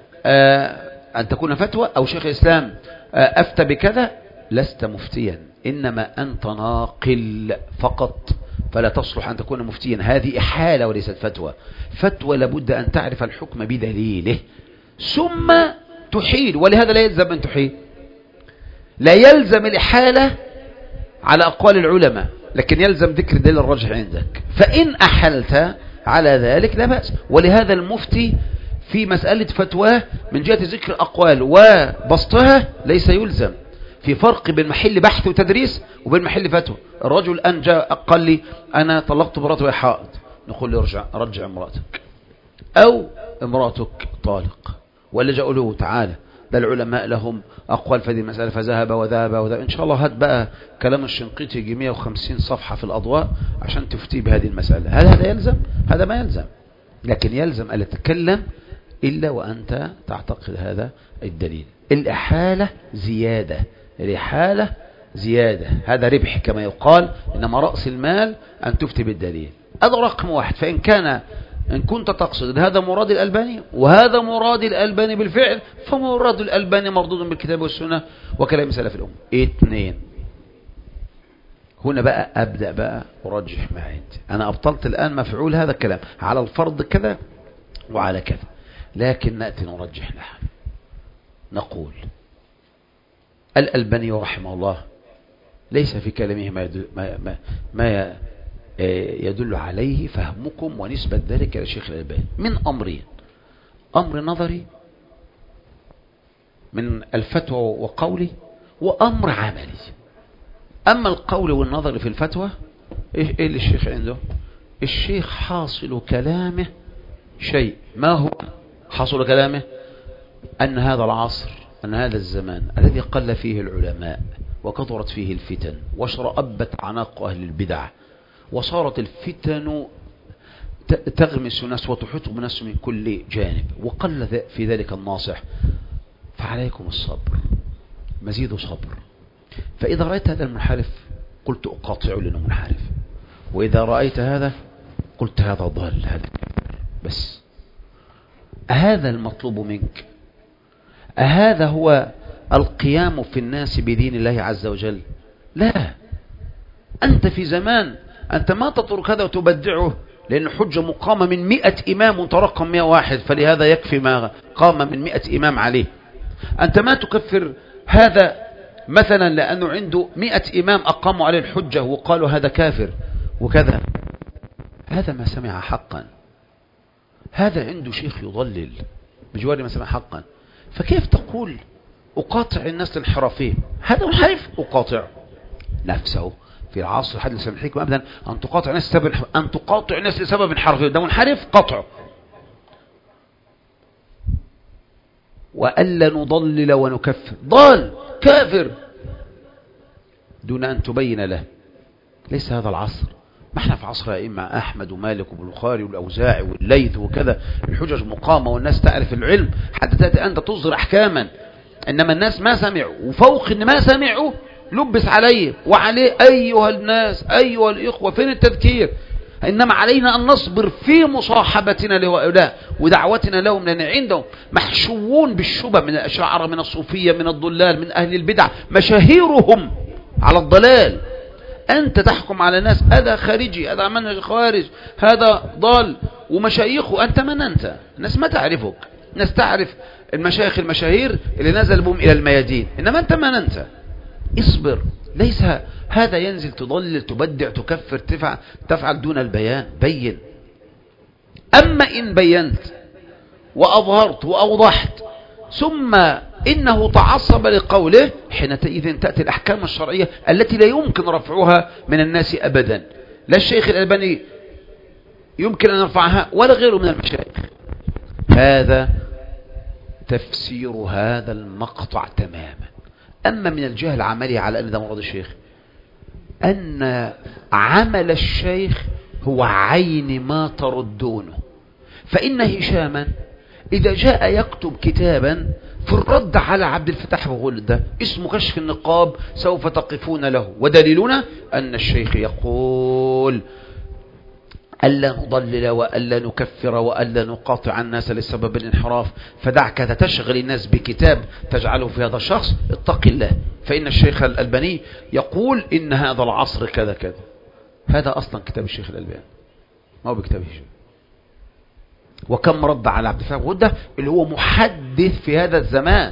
S1: أن تكون فتوى، أو شيخ الإسلام أفتى بكذا، لست مفتيا، إنما أنت ناقل فقط، فلا تصلح أن تكون مفتيا. هذه إحالة وليست فتوى. فتوى لابد أن تعرف الحكم بدليله ثم تحيل، ولهذا لا يلزم أن تحيل، لا يلزم الإحالة على أقوال العلماء، لكن يلزم ذكر دليل الرجح عندك. فإن أحلت على ذلك لا بأس. ولهذا المفتي في مسألة فتواه من جهة ذكر الأقوال وبسطها ليس يلزم. في فرق بين محل بحث وتدريس وبين محل فتوى. الرجل الآن جاء قال لي أنا طلقت مراتي وهي حائض، نقول له رجع امرأتك، أو امرأتك طالق. ولا جاء له تعالى ده العلماء لهم أقوال في هذه المسألة، فذهب وذهب وذهب. إن شاء الله هات بقى كلام الشنقيطي يجي 150 صفحة في الأضواء عشان تفتي بهذه المسألة. هل هذا يلزم؟ هذا ما يلزم. لكن يلزم ألا تتكلم إلا وأنت تعتقد هذا الدليل. الإحالة زيادة، الإحالة زيادة، هذا ربح كما يقال، إنما رأس المال أن تفتي بالدليل. هذا رقم واحد. فإن كنت تقصد هذا مراد الألباني وهذا مراد الألباني بالفعل، فمراد الألباني مردود بالكتاب والسنة وكلام سلف الأمة. 2. هنا بقى أبدأ بقى أرجح ما عندي. أنا أبطلت الآن مفعول هذا الكلام على الفرض كذا وعلى كذا، لكن نأتي نرجح لها. نقول الألباني رحمه الله ليس في كلامه ما يدل عليه فهمكم ونسبة ذلك إلى شيخ الألباني من أمرين: أمر نظري من الفتوى وقولي، وأمر عملي. أما القول والنظر في الفتوى إيه اللي الشيخ عنده؟ الشيخ حاصل كلامه شيء. ما هو حاصل كلامه؟ أن هذا العصر، أن هذا الزمان الذي قل فيه العلماء وكثرت فيه الفتن وشرأبت عناق أهل البدع وصارت الفتن تغمس الناس وتحيط بالناس من كل جانب وقل في ذلك الناصح، فعليكم الصبر، مزيد صبر. فإذا رأيت هذا المنحرف قلت أقاطعه لأنه منحرف، وإذا رأيت هذا قلت هذا ضال، هذا بس. أهذا المطلوب منك؟ أهذا هو القيام في الناس بدين الله عز وجل؟ لا. أنت في زمان أنت ما تترك هذا وتبدعه، لأن حجة مقامة من 100 إمام وانت رقم 101، فلهذا يكفي ما قام من 100 إمام عليه. أنت ما تكفر هذا مثلا لأنه عنده 100 إمام أقاموا عليه الحجة وقالوا هذا كافر وكذا. هذا ما سمع حقا، هذا عنده شيخ يضلل بجوار ما سمع حقا. فكيف تقول أقاطع الناس الانحرافين؟ هذا منحرف أقاطع نفسه. في العصر حد لسان الحكمة أبدا أن تقاطع الناس لسبب انحرافهم، ده منحرف قطعه. وألا نضلل ونكفر، ضال كافر دون أن تبين له. ليس هذا العصر. ما احنا في عصر أئمة أحمد ومالك والبخاري والأوزاعي والليث وكذا، الحجج مقامة والناس تعرف العلم، حتى تأتي أنت تصدر أحكاما إنما الناس ما سمعوا، وفوق إن ما سمعوا لبس عليه وعليه أيها الناس أيها الإخوة فين التذكير. إنما علينا أن نصبر في مصاحبتنا لهؤلاء ودعوتنا لهم، لأن عندهم محشوون بالشبه من الأشاعرة من الصوفية من الضلال من أهل البدع، مشاهيرهم على الضلال. أنت تحكم على الناس هذا خارجي، هذا منهج خوارج، هذا ضال، ومشايخه أنت من أنت؟ الناس ما تعرفك، الناس تعرف المشايخ المشاهير اللي نزل بهم إلى الميادين، إنما أنت من أنت؟ اصبر. ليس هذا ينزل تضلل تبدع تكفر تفعل دون البيان. بين. أما إن بينت وأظهرت وأوضحت ثم إنه تعصب لقوله، حينئذ تأتي الأحكام الشرعية التي لا يمكن رفعها من الناس أبدا، لا الشيخ الألباني يمكن أن يرفعها ولا غيره من المشايخ. هذا تفسير هذا المقطع تماما. أما من الجهة العملية على أن ده مراد الشيخ، أن عمل الشيخ هو عين ما تردونه. فإن هشاما إذا جاء يكتب كتابا في الرد على عبد الفتاح بغلده اسمه كشف النقاب سوف تقفون له، ودليلنا أن الشيخ يقول ألا نضلل وألا نكفر وألا نقاطع الناس لسبب الانحراف، فدعك تشغل الناس بكتاب تجعله في هذا الشخص، اتق الله. فإن الشيخ الألباني يقول إن هذا العصر كذا كذا. هذا أصلا كتاب الشيخ الألباني ما هو بكتابه. وكم رد على عبد الفتاح بغلده اللي هو محدث في هذا الزمان،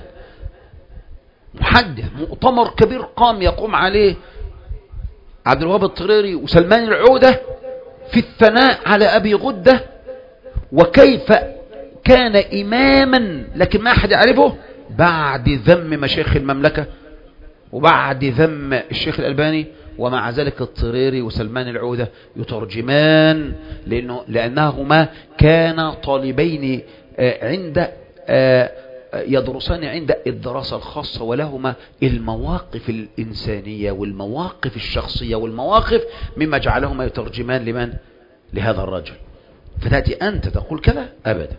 S1: محدث، مؤتمر كبير قام يقوم عليه عبد الوهاب الطريري وسلمان العودة في الثناء على أبي غدة، وكيف كان إماما لكن ما أحد يعرفه بعد ذم مشايخ المملكة وبعد ذم الشيخ الألباني. ومع ذلك الطريري وسلمان العودة يترجمان لأنهما كانا طالبين عند يدرسان عند الدراسة الخاصة، ولهما المواقف الإنسانية والمواقف الشخصية والمواقف مما جعلهما يترجمان لمن؟ لهذا الرجل. فتأتي أنت تقول كذا؟ أبدا.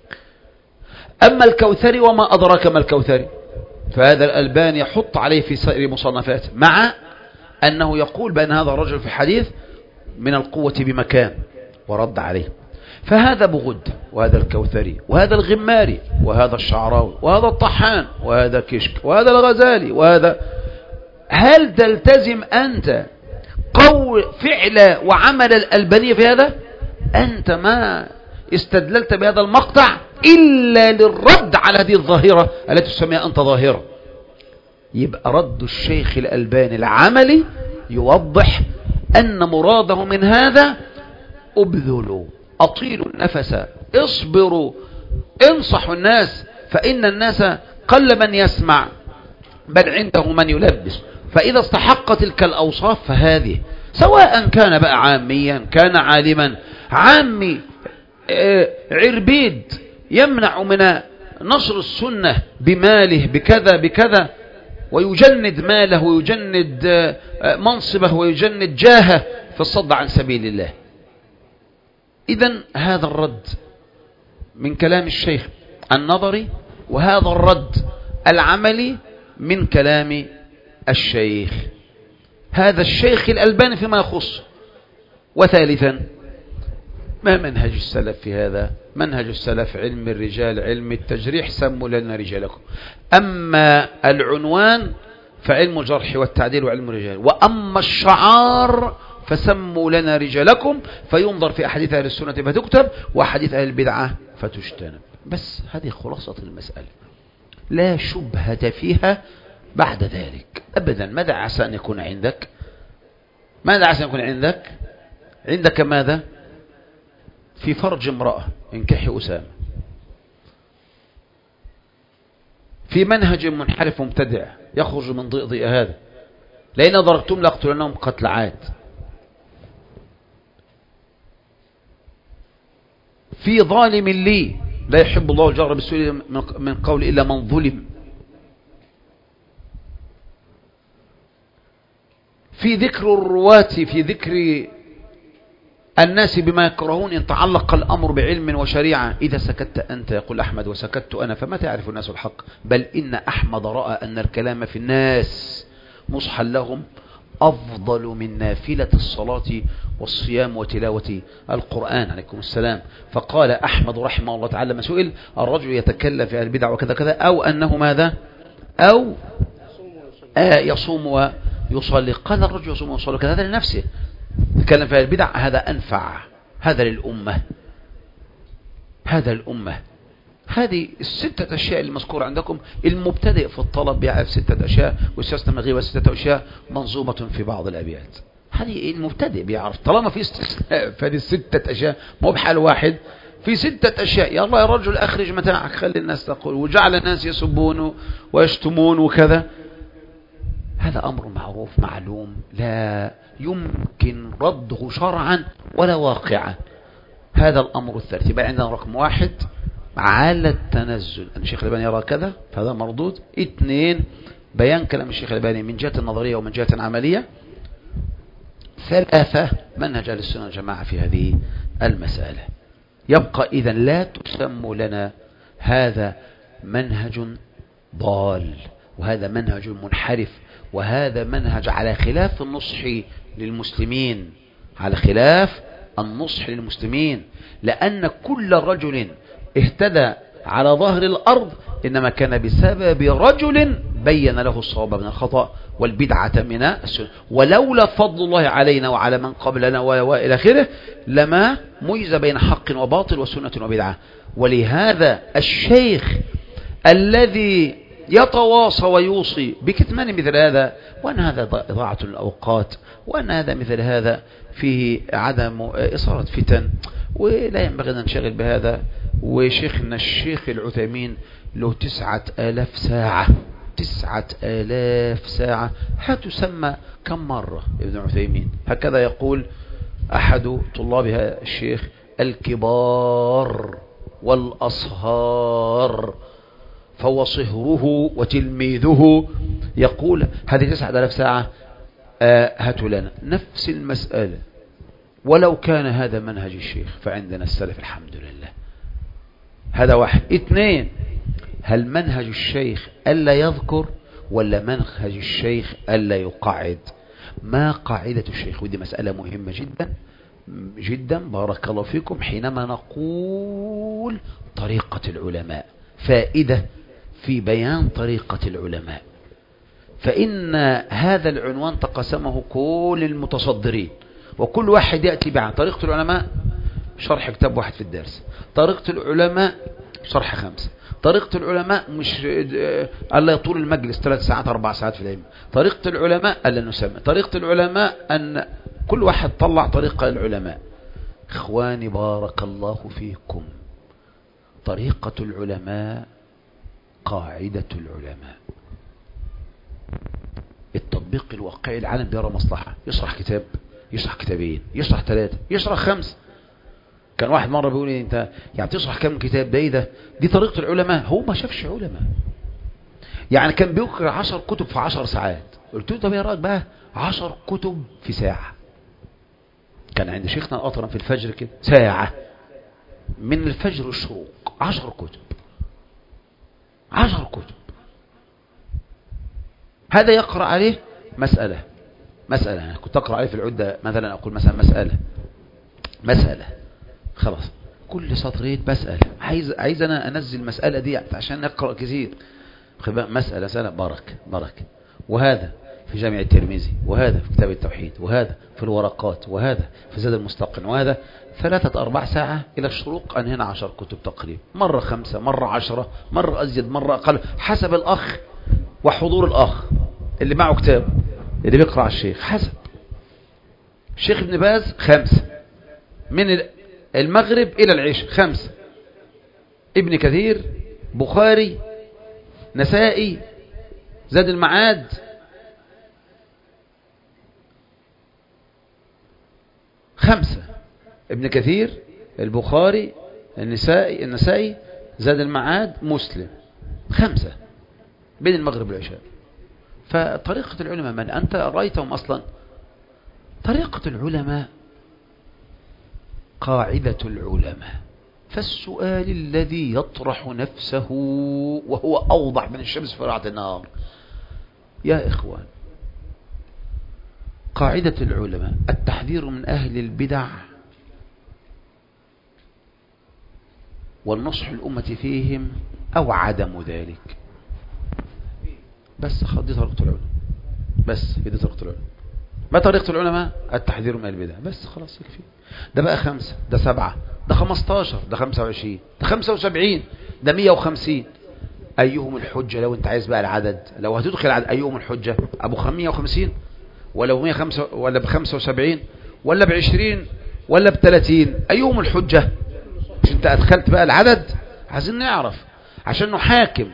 S1: أما الكوثري وما أدراك ما الكوثري، فهذا الألباني يحط عليه في سائر مصنفاته، مع أنه يقول بأن هذا الرجل في حديث من القوة بمكان ورد عليه. فهذا بغد وهذا الكوثري وهذا الغماري وهذا الشعراوي وهذا الطحان وهذا كشك وهذا الغزالي وهذا، هل تلتزم أنت قول فعل وعمل الألباني في هذا؟ أنت ما استدللت بهذا المقطع إلا للرد على هذه الظاهرة التي تسميها أنت ظاهرة. يبقى رد الشيخ الألباني العملي يوضح أن مراده من هذا أبذلوا، أطيلوا النفس، اصبروا، انصحوا الناس، فإن الناس قل من يسمع بل عنده من يلبس. فإذا استحق تلك الأوصاف فهذه، سواء كان بقى عاميا كان عالما. عامي عربيد يمنع من نشر السنة بماله بكذا بكذا، ويجند ماله ويجند منصبه ويجند جاهه في الصد عن سبيل الله. إذن هذا الرد من كلام الشيخ النظري، وهذا الرد العملي من كلام الشيخ، هذا الشيخ الألباني فيما يخص. وثالثا، ما منهج السلف في هذا؟ منهج السلف علم الرجال، علم التجريح، سموا لنا رجالكم. أما العنوان فعلم الجرح والتعديل وعلم الرجال، وأما الشعار فسموا لنا رجالكم، فينظر في أحاديث أهل السنة فتكتب وأحاديث أهل البدعة فتجتنب. بس هذه خلاصة المسألة، لا شبهة فيها بعد ذلك أبدا. ماذا عسى أن يكون عندك؟ ماذا عسى أن يكون عندك؟ عندك ماذا؟ في فرج امرأة انكحي أسامة، في منهج منحرف مبتدع يخرج من ضئضئ هذا، لئن ضربتم لأقتلنهم قتل عاد، في ظالم لي لا يحب الله الجهر بالسوء من قول إلا من ظلم، في ذكر الرواة، في ذكر الناس بما يكرهون إن تعلق الأمر بعلم وشريعة. إذا سكت أنت يقول أحمد وسكت أنا فما تعرف الناس الحق. بل إن أحمد رأى أن الكلام في الناس نصحا لهم أفضل من نافلة الصلاة والصيام وتلاوة القرآن عليكم السلام. فقال أحمد رحمه الله تعالى ما سئل الرجل يتكلم في البدع وكذا كذا أو أنه ماذا أو يصوم ويصلي. قال الرجل يصوم ويصلي كذا هذا لنفسه، يتكلم في البدع هذا أنفع، هذا للأمة، هذا الأمة. هذه الستة أشياء المذكورة عندكم. المبتدئ في الطلب يعرف ستة أشياء واستثنى مغيبة ستة أشياء منظومة في بعض الأبيات. هذه المبتدئ بيعرف طالما في استثناء فهذه الستة أشياء مو بحال واحد، في ستة أشياء. يا الله يا رجل أخرج متاعك خلي الناس تقول، وجعل الناس يسبون ويشتمون وكذا. هذا أمر معروف معلوم لا يمكن رده شرعا ولا واقعا. هذا الأمر الثالث. يبقى عندنا رقم 1 على التنزل أن الشيخ الألباني يرى كذا فهذا مردود. 2 بيان كلام الشيخ الألباني من جهة النظرية ومن جهة عملية. 3 منهج أهل السنة والجماعة في هذه المسألة. يبقى إذا لا تسمى لنا هذا منهج ضال وهذا منهج منحرف وهذا منهج على خلاف النصح للمسلمين، على خلاف النصح للمسلمين. لأن كل رجل اهتدى على ظهر الأرض إنما كان بسبب رجل بين له الصواب من الخطأ والبدعة من السنة. ولولا فضل الله علينا وعلى من قبلنا وإلى آخره لما ميز بين حق وباطل وسنة وبدعة. ولهذا الشيخ الذي يتواصى ويوصي بكتمان مثل هذا، وأن هذا إضاعة الأوقات، وأن هذا مثل هذا فيه عدم إثارة فتن، ولا ينبغي أن ننشغل بهذا. وشيخنا الشيخ العثيمين له 9000 ساعة، 9000 ساعة. هتسمى كم مرة ابن عثيمين؟ هكذا يقول أحد طلابها الشيخ الكبار والأصهار فهو صهره وتلميذه يقول هذه 9000 ساعة هاتوا لنا نفس المسألة. ولو كان هذا منهج الشيخ فعندنا السلف الحمد لله. هذا 1. 2 هل منهج الشيخ ألا يذكر ولا منهج الشيخ ألا يقعد؟ ما قاعدة الشيخ؟ ودي مسألة مهمة جدا جدا بارك الله فيكم. حينما نقول طريقة العلماء فائدة في بيان طريقة العلماء، فإن هذا العنوان تقسمه كل المتصدرين وكل واحد يأتي بعن طريقة العلماء شرح كتاب واحد في الدرس، طريقة العلماء شرح 5، طريقة العلماء مش ألا يطول المجلس 3 ساعات 4 ساعات في العلم، طريقة العلماء ألا نسمى، طريقة العلماء أن كل واحد طلع طريقة العلماء. إخواني بارك الله فيكم، طريقة العلماء قاعدة العلماء. التطبيق الواقعي العالم بيرى مصلحة، يشرح كتاب، يشرح كتابين، يشرح 3، يشرح 5. كان واحد مرة بيقول لي انت يعني تشرح كم كتاب؟ ده ايه ده؟ دي طريقة العلماء. هو ما شافش علماء، يعني كان بيقرأ 10 كتب في 10 ساعات. قلت له طب يا راجل بقى 10 كتب في ساعة. كان عند شيخنا الأطرم في الفجر كده ساعة من الفجر الشروق 10 كتب، 10 كتب. هذا يقرأ عليه مسألة، أنا كنت أقرأ عليه في العدة مثلا أقول مثلا مسألة خلاص كل سطرين مسألة. عايز أنا أنزل مسألة دي عشان أقرأ كثير. مسألة بارك. وهذا في جامع الترمذي، وهذا في كتاب التوحيد، وهذا في الورقات، وهذا في زاد المستقن، وهذا 3-4 ساعة إلى الشروق. أن هنا 10 كتب تقريبا، مرة 5، مرة 10، مرة أزيد، مرة أقل، حسب الأخ وحضور الأخ اللي معه كتاب اللي بيقرأ على الشيخ. حسب الشيخ ابن باز 5 من المغرب إلى العشاء 5، ابن كثير، بخاري، نسائي، زاد المعاد، خمسة. ابن كثير، البخاري، النسائي، زاد المعاد، مسلم، 5 بين المغرب والعشاء. فطريقة العلماء من أنت رأيتهم أصلا؟ طريقة العلماء قاعدة العلماء. فالسؤال الذي يطرح نفسه وهو أوضح من الشمس في رعد النهار، يا إخوان، قاعدة العلماء التحذير من أهل البدع والنصح الأمة فيهم أو عدم ذلك. بس دي طريقة العلماء، بس دي طريقة العلماء. ما طريقة العلماء؟ التحذير من البدع، بس خلاص يكفي. ده بقى 5، ده 7، ده 15، ده 25، ده 75، ده 150. أيهم الحجة؟ لو أنت عايز بقى العدد، لو هتدخل العدد أيهم الحجة؟ أبو 150 ولا 105 ولا ب75 ولا ب20 ولا ب30؟ أيهم الحجة؟ مش أنت أدخلت بقى العدد؟ عايزين نعرف عشان نحاكم.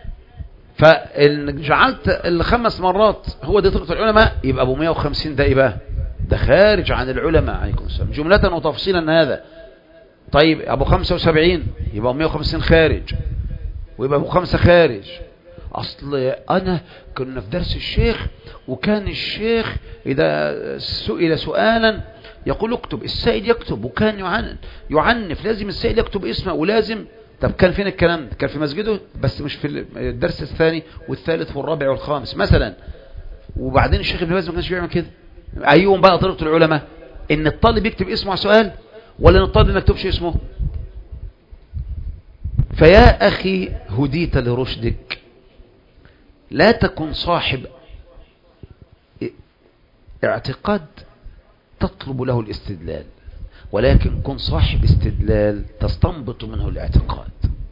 S1: فإن جعلت ال5 مرات هو دي طريقة العلماء، يبقى أبو 150 ده يبقى ده خارج عن العلماء عليكم السلام جملة وتفصيلا هذا. طيب أبو 75 يبقى 150 خارج، ويبقى أبو 5 خارج. أصل أنا كنا في درس الشيخ، وكان الشيخ إذا سئل سؤالا يقول اكتب، السائل يكتب، وكان يعنف لازم السائل يكتب اسمه ولازم. طب كان فين الكلام ده؟ كان في مسجده بس مش في الدرس الثاني والثالث والرابع والخامس مثلا. وبعدين الشيخ ابن باز ما كانش بيعمل كده. أيهم بقى طريقة العلماء؟ إن الطالب يكتب اسمه على سؤال، ولا إن الطالب ما يكتبش اسمه؟ فيا أخي هديت لرشدك، لا تكن صاحب اعتقاد تطلب له الاستدلال، ولكن كن صاحب استدلال تستنبط منه الاعتقاد.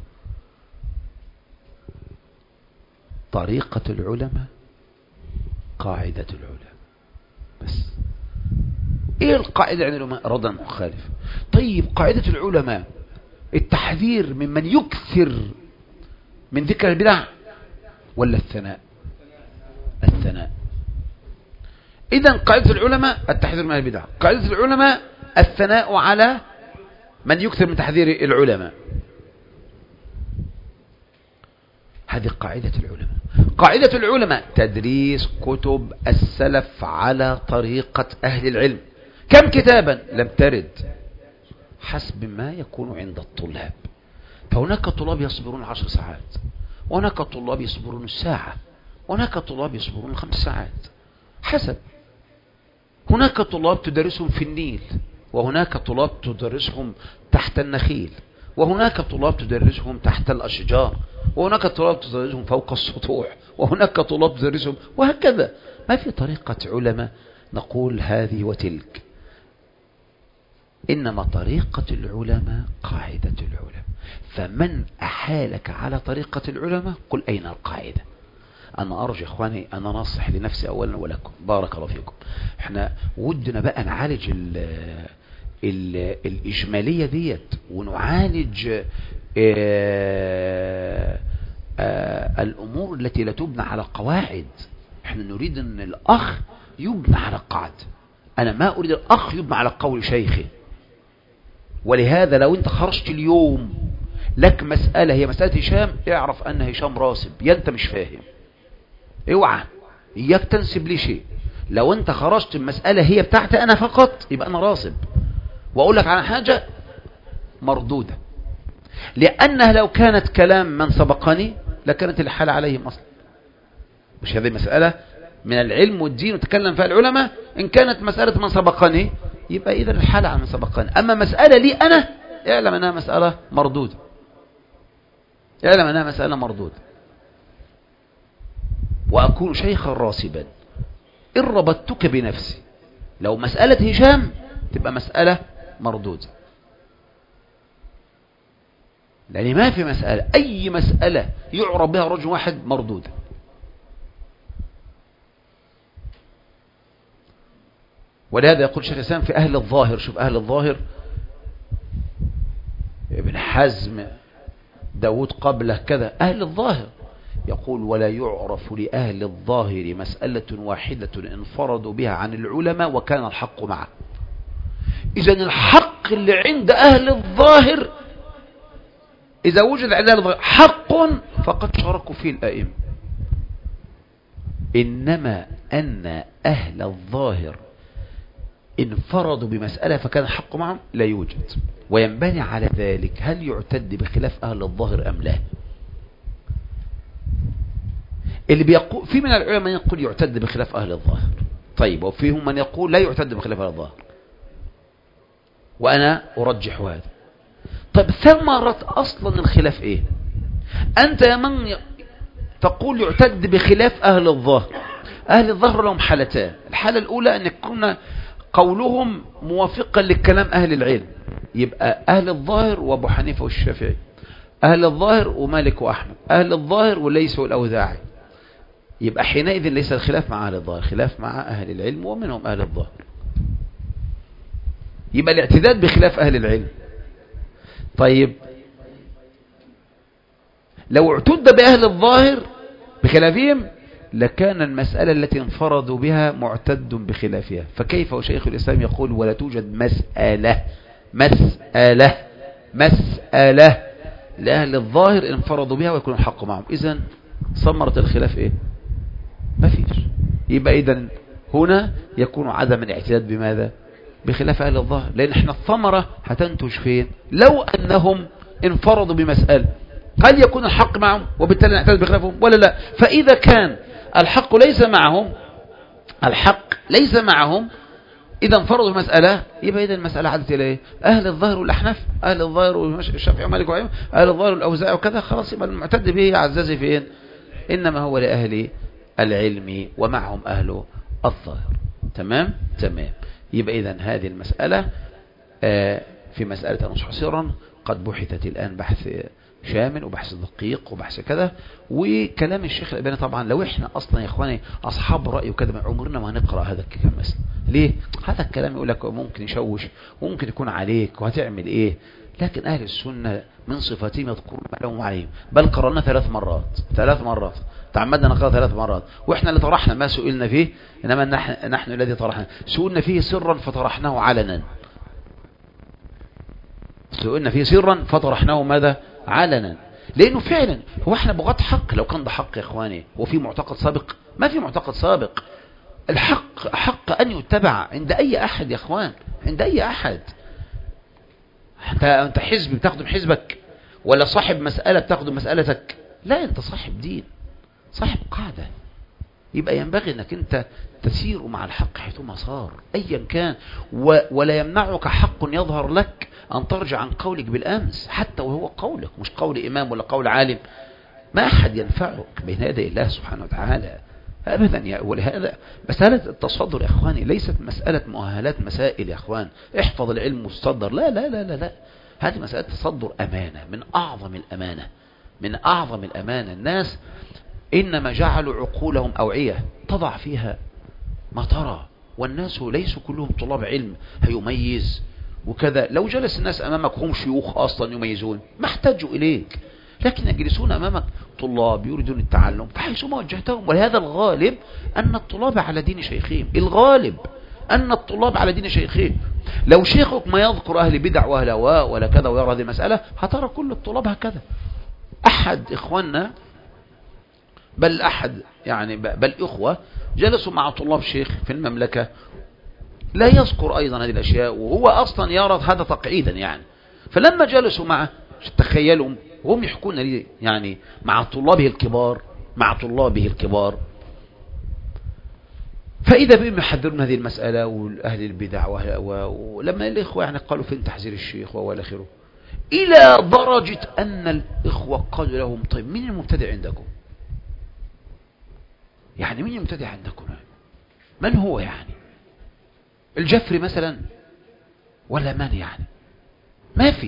S1: طريقة العلماء قاعدة العلماء، بس ايه القاعدة عن العلماء؟ رد المخالف. طيب قاعدة العلماء التحذير ممن يكثر من ذكر البدع ولا الثناء؟ الثناء. إذن قاعدة العلماء التحذير من البدع، قاعدة العلماء الثناء على من يكثر من تحذير العلماء. هذه قاعدة العلماء. قاعدة العلماء تدريس كتب السلف على طريقة أهل العلم. كم كتابا؟ لم ترد، حسب ما يكون عند الطلاب. فهناك طلاب يصبرون 10 ساعات، وهناك طلاب يصبرون الساعة، وهناك طلاب يصبرون 5 ساعات، حسب. هناك طلاب تدرسهم في النيل، وهناك طلاب تدرسهم تحت النخيل، وهناك طلاب تدرسهم تحت الأشجار، وهناك طلاب تدرسهم فوق السطوح، وهناك طلاب تدرسهم، وهكذا. ما في طريقة علماء نقول هذه وتلك، إنما طريقة العلماء قاعدة العلماء. فمن أحالك على طريقة العلماء قل أين القاعدة. أنا أرجو إخواني أنا نصح لنفسي أولا ولكم، بارك الله فيكم. احنا ودنا بقى نعالج الإجمالية ديت، ونعالج الأمور التي لا تبنى على قواعد. احنا نريد أن الأخ يبنى على قاعدة. أنا ما أريد الأخ يبنى على قول شيخه. ولهذا لو أنت خرجت اليوم لك مسألة هي مسألة هشام، اعرف أن هشام راسب، أنت مش فاهم، اوعى إياك تنسب لي شيء. لو أنت خرجت المسألة هي بتاعتي أنا فقط، يبقى أنا راسب، وأقول لك على حاجة مردودة، لأنها لو كانت كلام من سبقني لكانت الحالة عليهم أصلا. مش هذه مسألة من العلم والدين وتكلم فيها العلماء. إن كانت مسألة من سبقني يبقى إذا الحالة عن من سبقني. أما مسألة لي أنا، اعلم أنها مسألة مردودة، اعلم أنها مسألة مردودة. وأكون شيخا راسبا إن ربطتك بنفسي. لو مسألة هشام تبقى مسألة مردودة، لأن ما في مسألة، أي مسألة يعرب بها رجل واحد مردودة. ولهذا يقول شيخ الإسلام في أهل الظاهر، شوف أهل الظاهر، ابن حزم، داود قبله كذا، أهل الظاهر يقول ولا يعرف لأهل الظاهر مسألة واحدة انفردوا بها عن العلماء وكان الحق معه. إذن الحق اللي عند أهل الظاهر إذا وجد عند أهل الظاهر حق فقد شاركوا فيه الأئمة. إنما أن أهل الظاهر انفردوا بمسألة فكان الحق معهم لا يوجد. وينبني على ذلك هل يعتد بخلاف أهل الظاهر أم لا؟ اللي بيقول في من العلماء من يقول يعتد بخلاف أهل الظاهر، طيب، وفيهم من يقول لا يعتد بخلاف أهل الظاهر، وأنا أرجح هذا. طيب ثمرة أصلا الخلاف إيه؟ أنت يا من تقول يعتد بخلاف أهل الظاهر، أهل الظاهر لهم حالتان. الحالة الأولى أن يكون قولهم موافقا للكلام أهل العلم، يبقى أهل الظاهر وأبو حنيفة والشافعي، أهل الظاهر ومالك وأحمد، أهل الظاهر وليس والأوزاعي، يبقى حينئذ ليس الخلاف مع أهل الظاهر، خلاف مع أهل العلم ومنهم أهل الظاهر. يبقى الاعتداد بخلاف أهل العلم. طيب لو اعتد بأهل الظاهر بخلافهم لكان المسألة التي انفردوا بها معتد بخلافها. فكيف وشيخ الإسلام يقول ولا توجد مسألة لأهل الظاهر انفردوا بها ويكون الحق معهم. إذن ثمرة الخلاف إيه؟ ما فيش. يبقى إذن هنا يكون عدم الاعتداد بماذا؟ بخلاف أهل الظاهر، لأن احنا الثمرة هتنتج فين؟ لو أنهم انفردوا بمسألة هل يكون الحق معهم وبالتالي نعتد بخلافهم ولا لا؟ فإذا كان الحق ليس معهم إذا انفردوا بمسألة، يبقى إذا المسألة عادت إلى إيه؟ أهل الظاهر والأحناف، أهل الظاهر والشافعي ومالك وأحمد، أهل الظاهر والأوزاعي وكذا، خلاص يبقى المعتد به عزازي فين؟ إنما هو لأهل العلم ومعهم أهل الظاهر. تمام. يبقى إذن هذه المسألة في مسألة نصح سرا قد بحثت الآن بحث شامل وبحث دقيق وبحث كذا. وكلام الشيخ الألباني طبعا لو احنا أصلا يا إخواني أصحاب رأي وكذا عمرنا ما هنقرأ هذا الكلام مثلا. ليه؟ هذا الكلام يقول لك ممكن يشوش وممكن يكون عليك وهتعمل إيه. لكن أهل السنة من صفاتهم يذكرون ما لهم عليهم، بل قرأنا 3 مرات تعمدنا نقرأ 3 مرات، وإحنا اللي طرحنا ما سئلنا فيه، إنما نحن الذي طرحنا. سئلنا فيه سرا فطرحناه علنا، ماذا؟ علنا. لأنه فعلا هو احنا بغض حق. لو كان ده حق يا إخواني هو في معتقد سابق؟ ما في معتقد سابق. الحق حق أن يتبع عند أي أحد يا إخوان، عند أي أحد. أنت حزب بتخدم حزبك، ولا صاحب مسألة بتخدم مسألتك؟ لا، أنت صاحب دين، صاحب قاعدة. يبقى ينبغي أنك أنت تسير مع الحق حيثما صار أيا كان، ولا يمنعك حق يظهر لك أن ترجع عن قولك بالأمس حتى وهو قولك مش قول إمام ولا قول عالم. ما أحد ينفعك بين يدي الله سبحانه وتعالى أبدا. ولهذا مسألة التصدر يا أخواني ليست مسألة مؤهلات مسائل يا أخوان احفظ العلم والتصدر، لا لا لا لا لا. هذه مسألة تصدر أمانة من أعظم الأمانة. الناس إنما جعلوا عقولهم أوعية تضع فيها ما ترى، والناس ليسوا كلهم طلاب علم هيميز وكذا. لو جلس الناس أمامك هم شيوخ أصلا يميزون ما احتاجوا إليك، لكن يجلسون أمامك طلاب يريدون التعلم فحيثما وجهتهم. ولهذا الغالب أن الطلاب على دين شيخهم، لو شيخك ما يذكر أهل بدع وأهل هواء ولا كذا ويرى هذه المسألة هترى كل الطلاب هكذا. أحد إخواننا بل إخوة جلسوا مع طلاب شيخ في المملكة لا يذكر أيضا هذه الأشياء، وهو أصلا يرى هذا تقعيدا يعني. فلما جلسوا معه تخيلوا وهم يحكون لي يعني مع طلابه الكبار فإذا بهم يحذرون هذه المسألة وأهل البدع ولما الإخوة يعني قالوا فين تحذير الشيخ وإلى آخره، إلى درجة أن الإخوة قالوا لهم طيب مين المبتدع عندكم؟ يعني مين المبتدع عندكم؟ من هو يعني؟ الجفري مثلا ولا من يعني؟ ما في.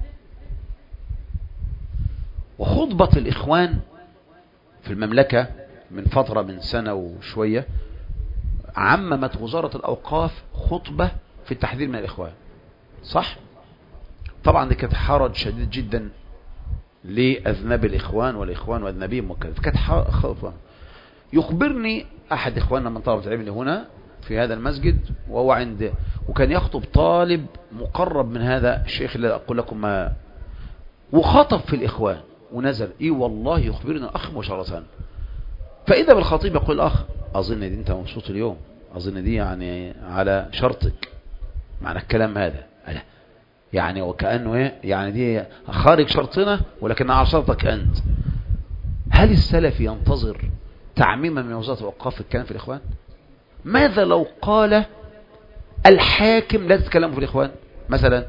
S1: وخطبة الإخوان في المملكة من فترة من سنة وشوية عممت وزارة الأوقاف خطبة في التحذير من الإخوان، صح؟ طبعا دي كانت حرج شديد جدا لأذناب الإخوان والإخوان وأذنابهم وكذا. كانت خطبة. يخبرني أحد إخواننا من طلبة العلم هنا في هذا المسجد وكان يخطب طالب مقرب من هذا الشيخ اللي أقول لكم ما، وخطب في الإخوان ونزل والله يخبرنا الأخ مباشرة. فإذا بالخطيب يقول الأخ أظن أنت مبسوط اليوم، أظن دي يعني على شرطك معنى الكلام هذا. لا يعني وكأنه إيه يعني دي خارج شرطنا ولكنها على شرطك أنت. هل السلف ينتظر تعميما من وزارة الأوقاف في الكلام في الإخوان؟ ماذا لو قال الحاكم لا تتكلموا في الإخوان مثلا؟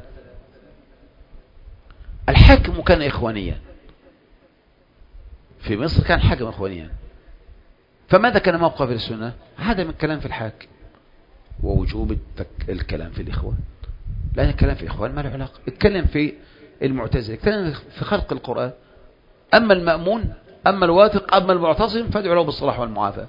S1: الحاكم كان إخوانيا في مصر، كان حاكم إخوانيا، فماذا كان موقف السنة؟ عدم الكلام في الحاكم ووجوب الكلام في الإخوان. لأن الكلام في الإخوان ما له علاقة. اتكلم في المعتزلة، اتكلم في خلق القرآن. أما المأمون، أما الواثق، أما المعتصم فادعوا له بالصلاح والمعافاة.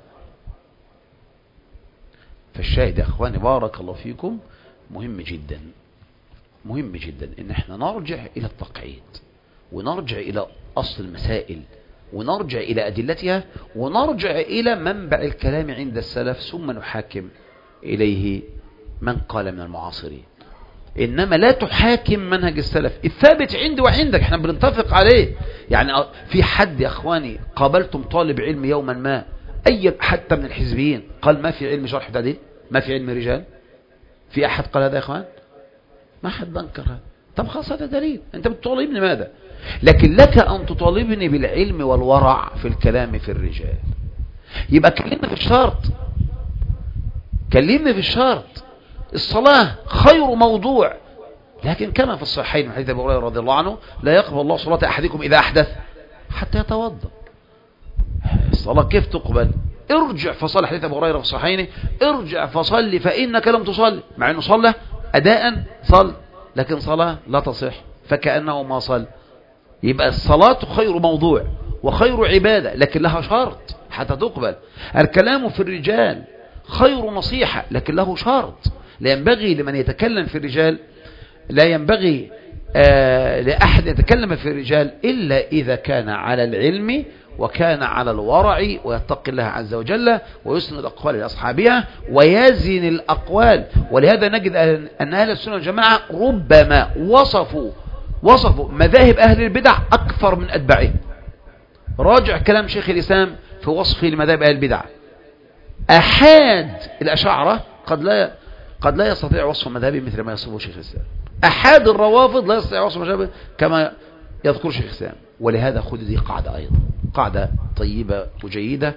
S1: فالشاهد يا أخواني بارك الله فيكم، مهم جدا مهم جدا إن احنا نرجع إلى التقعيد، ونرجع إلى أصل المسائل، ونرجع إلى أدلتها، ونرجع إلى منبع الكلام عند السلف، ثم نحاكم إليه من قال من المعاصرين. إنما لا تحاكم منهج السلف الثابت عندي وعندك، احنا بنتفق عليه. يعني في حد يا أخواني قابلتم طالب علم يوما ما أي حتى من الحزبيين قال ما في علم شرح تعديل، ما في علم رجال؟ في أحد قال هذا يا أخوان؟ ما حد بنكر هذا. طب خلاص هذا دليل. أنت بتطالبني ماذا؟ لكن لك أن تطالبني بالعلم والورع في الكلام في الرجال. يبقى كلمة في الشرط، كلمني في الشرط. الصلاة خير موضوع، لكن كما في الصحيحين من حديث أبي هريرة رضي الله عنه لا يقبل الله صلاة أحدكم إذا أحدث حتى يتوضأ. الصلاة كيف تقبل؟ ارجع فصل، حديث أبي هريرة في الصحيحين ارجع فصل فإنك لم تصلي، مع أنه صلى أداء صل، لكن صلاة لا تصح فكأنه ما صل. يبقى الصلاة خير موضوع وخير عبادة، لكن لها شرط حتى تقبل. الكلام في الرجال خير نصيحة، لكن له شرط. لا ينبغي لمن يتكلم في الرجال، لا ينبغي لأحد يتكلم في الرجال إلا إذا كان على العلم وكان على الورع ويتقي الله عز وجل ويسند الأقوال لأصحابها ويزن الأقوال. ولهذا نجد أن أهل السنة والجماعة ربما وصفوا مذاهب أهل البدع أكثر من أتباعهم. راجع كلام شيخ الإسلام في وصفه لمذاهب أهل البدع. أحاد الأشاعرة قد لا يستطيع وصف مذهبه مثل ما يصفه شيخ الإسلام. أحاد الروافض لا يستطيع وصف مذهبه كما يذكر شيخ الإسلام. ولهذا خذ دي قاعدة أيضا، قاعدة طيبة وجيدة.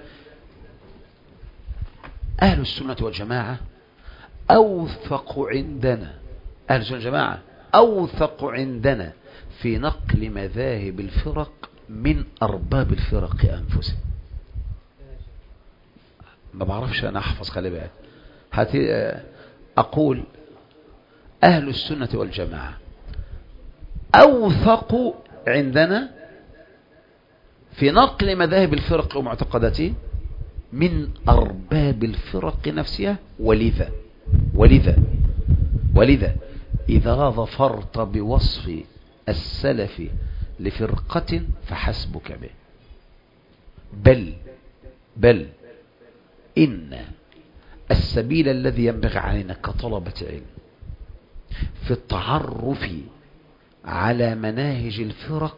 S1: أهل السنة والجماعة أوثق عندنا، أهل السنة والجماعة أوثق عندنا في نقل مذاهب الفرق من أرباب الفرق أنفسهم. ما بعرفش أنا أحفظ، خلي بالك. أقول أهل السنة والجماعة أوثق عندنا في نقل مذاهب الفرق ومعتقداتهم من أرباب الفرق نفسها. ولذا إذا ظفرت بوصف السلف لفرقة فحسبك به. بل إن السبيل الذي ينبغي علينا كطلبة علم في التعرف على مناهج الفرق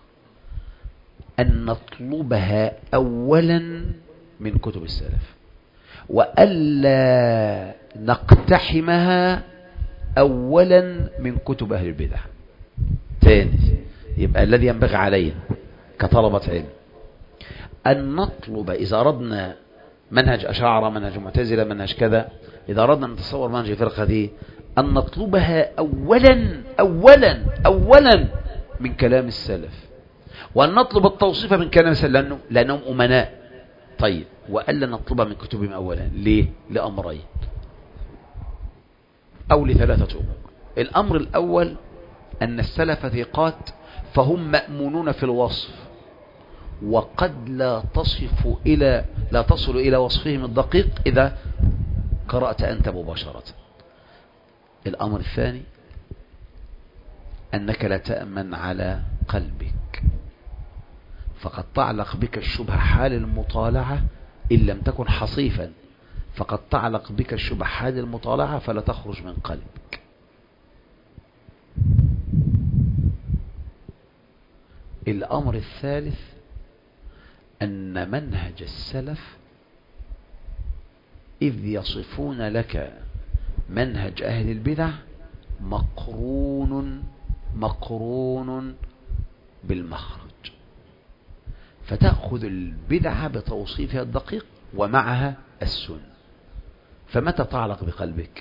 S1: أن نطلبها أولا من كتب السلف، وألا نقتحمها أولا من كتب أهل البدع. ثاني، يبقى الذي ينبغي علينا كطلبة علم أن نطلب، إذا أردنا منهج أشاعرة، منهج معتزلة، منهج كذا، إذا أردنا أن نتصور منهج الفرقة دي، أن نطلبها أولا من كلام السلف، وأن نطلب التوصيف من كلام السلف لأنهم أمناء. طيب، وألا نطلبها من كتبهم أولا. ليه؟ لأمرين أو لثلاثة أمور. الأمر الأول أن السلف ثقات فهم مأمونون في الوصف، وقد لا تصل إلى وصفهم الدقيق إذا قرأت أنت مباشرة. الأمر الثاني أنك لا تأمن على قلبك، فقد تعلق بك الشبهة حال المطالعة إن لم تكن حصيفا، فقد تعلق بك الشبهة حال المطالعة فلا تخرج من قلبك. الأمر الثالث أن منهج السلف إذ يصفون لك منهج أهل البدع مقرون بالمخرج، فتأخذ البدعة بتوصيفها الدقيق ومعها السنة. فمتى تعلق بقلبك؟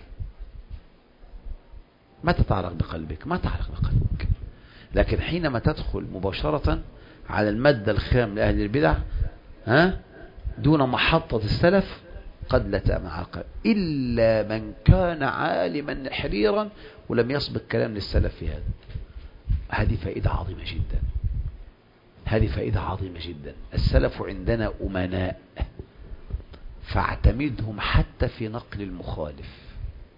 S1: متى تعلق بقلبك؟ ما تعلق بقلبك. لكن حينما تدخل مباشرة على المادة الخام لأهل البدع دون محطة السلف قد لا تأمن على القلب إلا من كان عالما حريرا ولم يسبق كلام للسلف في هذا. هذه فائدة عظيمة جدا، هذه فائدة عظيمة جدا. السلف عندنا أمناء، فاعتمدهم حتى في نقل المخالف.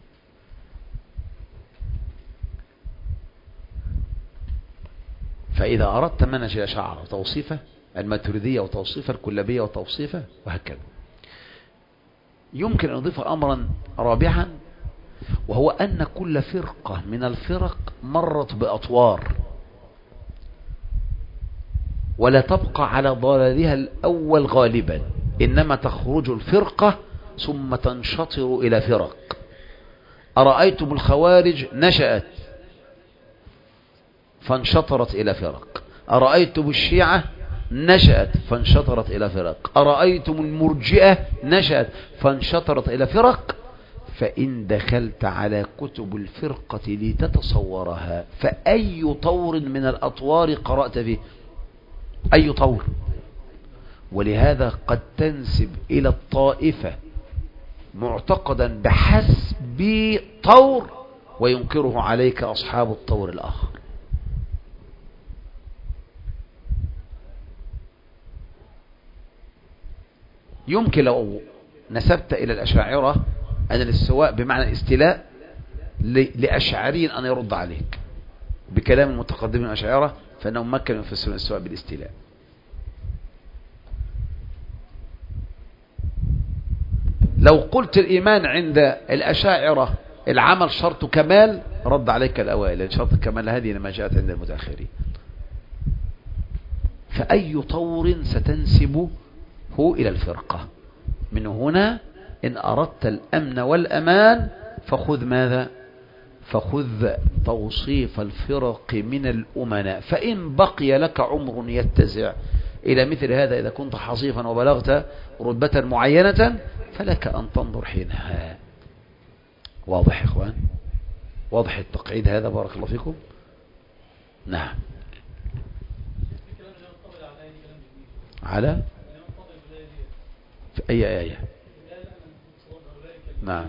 S1: فإذا أردت منهج الأشاعرة وتوصيفه، الماتريدية وتوصيفه، الكلابية وتوصيفه، وهكذا. يمكن أن نضيف أمرا رابعا، وهو أن كل فرقة من الفرق مرت بأطوار ولا تبقى على ضلالها الأول غالبا، إنما تخرج الفرقة ثم تنشطر إلى فرق. أرأيتم الخوارج نشأت فانشطرت إلى فرق، أرأيتم الشيعة نشأت فانشطرت إلى فرق، أرأيتم المرجئة نشأت فانشطرت إلى فرق. فإن دخلت على كتب الفرقة لتتصورها فأي طور من الأطوار قرأت فيه؟ أي طور؟ ولهذا قد تنسب إلى الطائفة معتقدا بحسب طور وينكره عليك أصحاب الطور الآخر. يمكن لو نسبت إلى الأشاعرة أن الاستواء بمعنى الاستيلاء لأشعرين أن يرد عليك بكلام المتقدمين الأشاعرة، فإنهم مكنوا يفسرون الاستواء بالاستيلاء. لو قلت الإيمان عند الأشاعرة العمل شرط كمال رد عليك الأوائل، لأن شرط الكمال هذه لما جاءت عند المتأخرين. فأي طور ستنسبه إلى الفرقة. من هنا إن أردت الأمن والأمان فخذ ماذا؟ فخذ توصيف الفرق من الأمناء. فإن بقي لك عمر يتسع إلى مثل هذا، إذا كنت حصيفا وبلغت رتبة معينة فلك أن تنظر حينها. واضح يا إخوان؟ واضح التقعيد هذا؟ بارك الله فيكم. نعم. على في أي آية؟ نعم.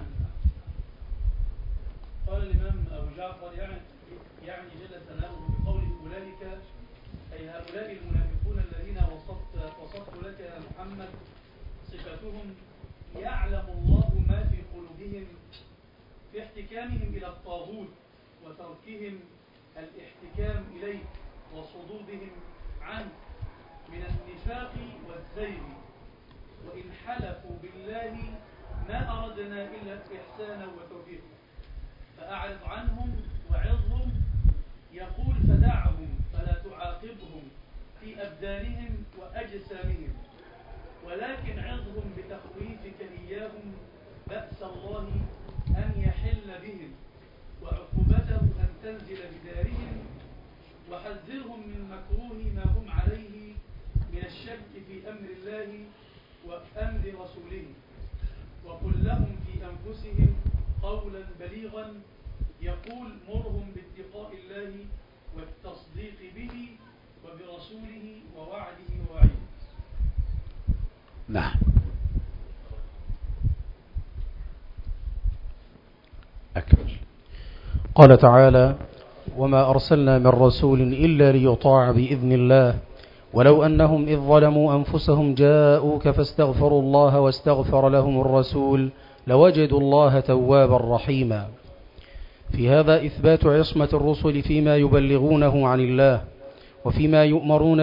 S4: قال الإمام أبو جعفر يعني جل ثناؤه بقوله أولئك أي هؤلاء المنافقون الذين وصفت لك يا محمد صفتهم، يعلم الله ما في قلوبهم في احتكامهم إلى الطاغوت وتركهم الاحتكام إليه وصدودهم عنه من النفاق والزيغ، وإن حلفوا بالله ما أردنا إلا إحسانا وتوفيقا فأعرض عنهم وعظهم. يقول فدعهم فلا تعاقبهم في أبدانهم وأجسامهم، ولكن عظهم بتخويفك إياهم بأس الله أن يحل بهم وعقوبته أن تنزل بدارهم، وحذرهم من مكروه ما هم عليه من الشك في أمر الله وأمر رسوله، وقل لهم في أنفسهم قولا بليغا يقول مرهم باتقاء الله والتصديق به وبرسوله ووعده ووعيده.
S1: نعم. أكمل.
S2: قال تعالى: وما أرسلنا من رسول إلا ليطاع بإذن الله ولو أنهم إذ ظلموا أنفسهم جاءوك فاستغفروا الله واستغفر لهم الرسول لوجدوا الله توابا رحيما. في هذا إثبات عصمة الرسل فيما يبلغونه عن الله وفيما يؤمرون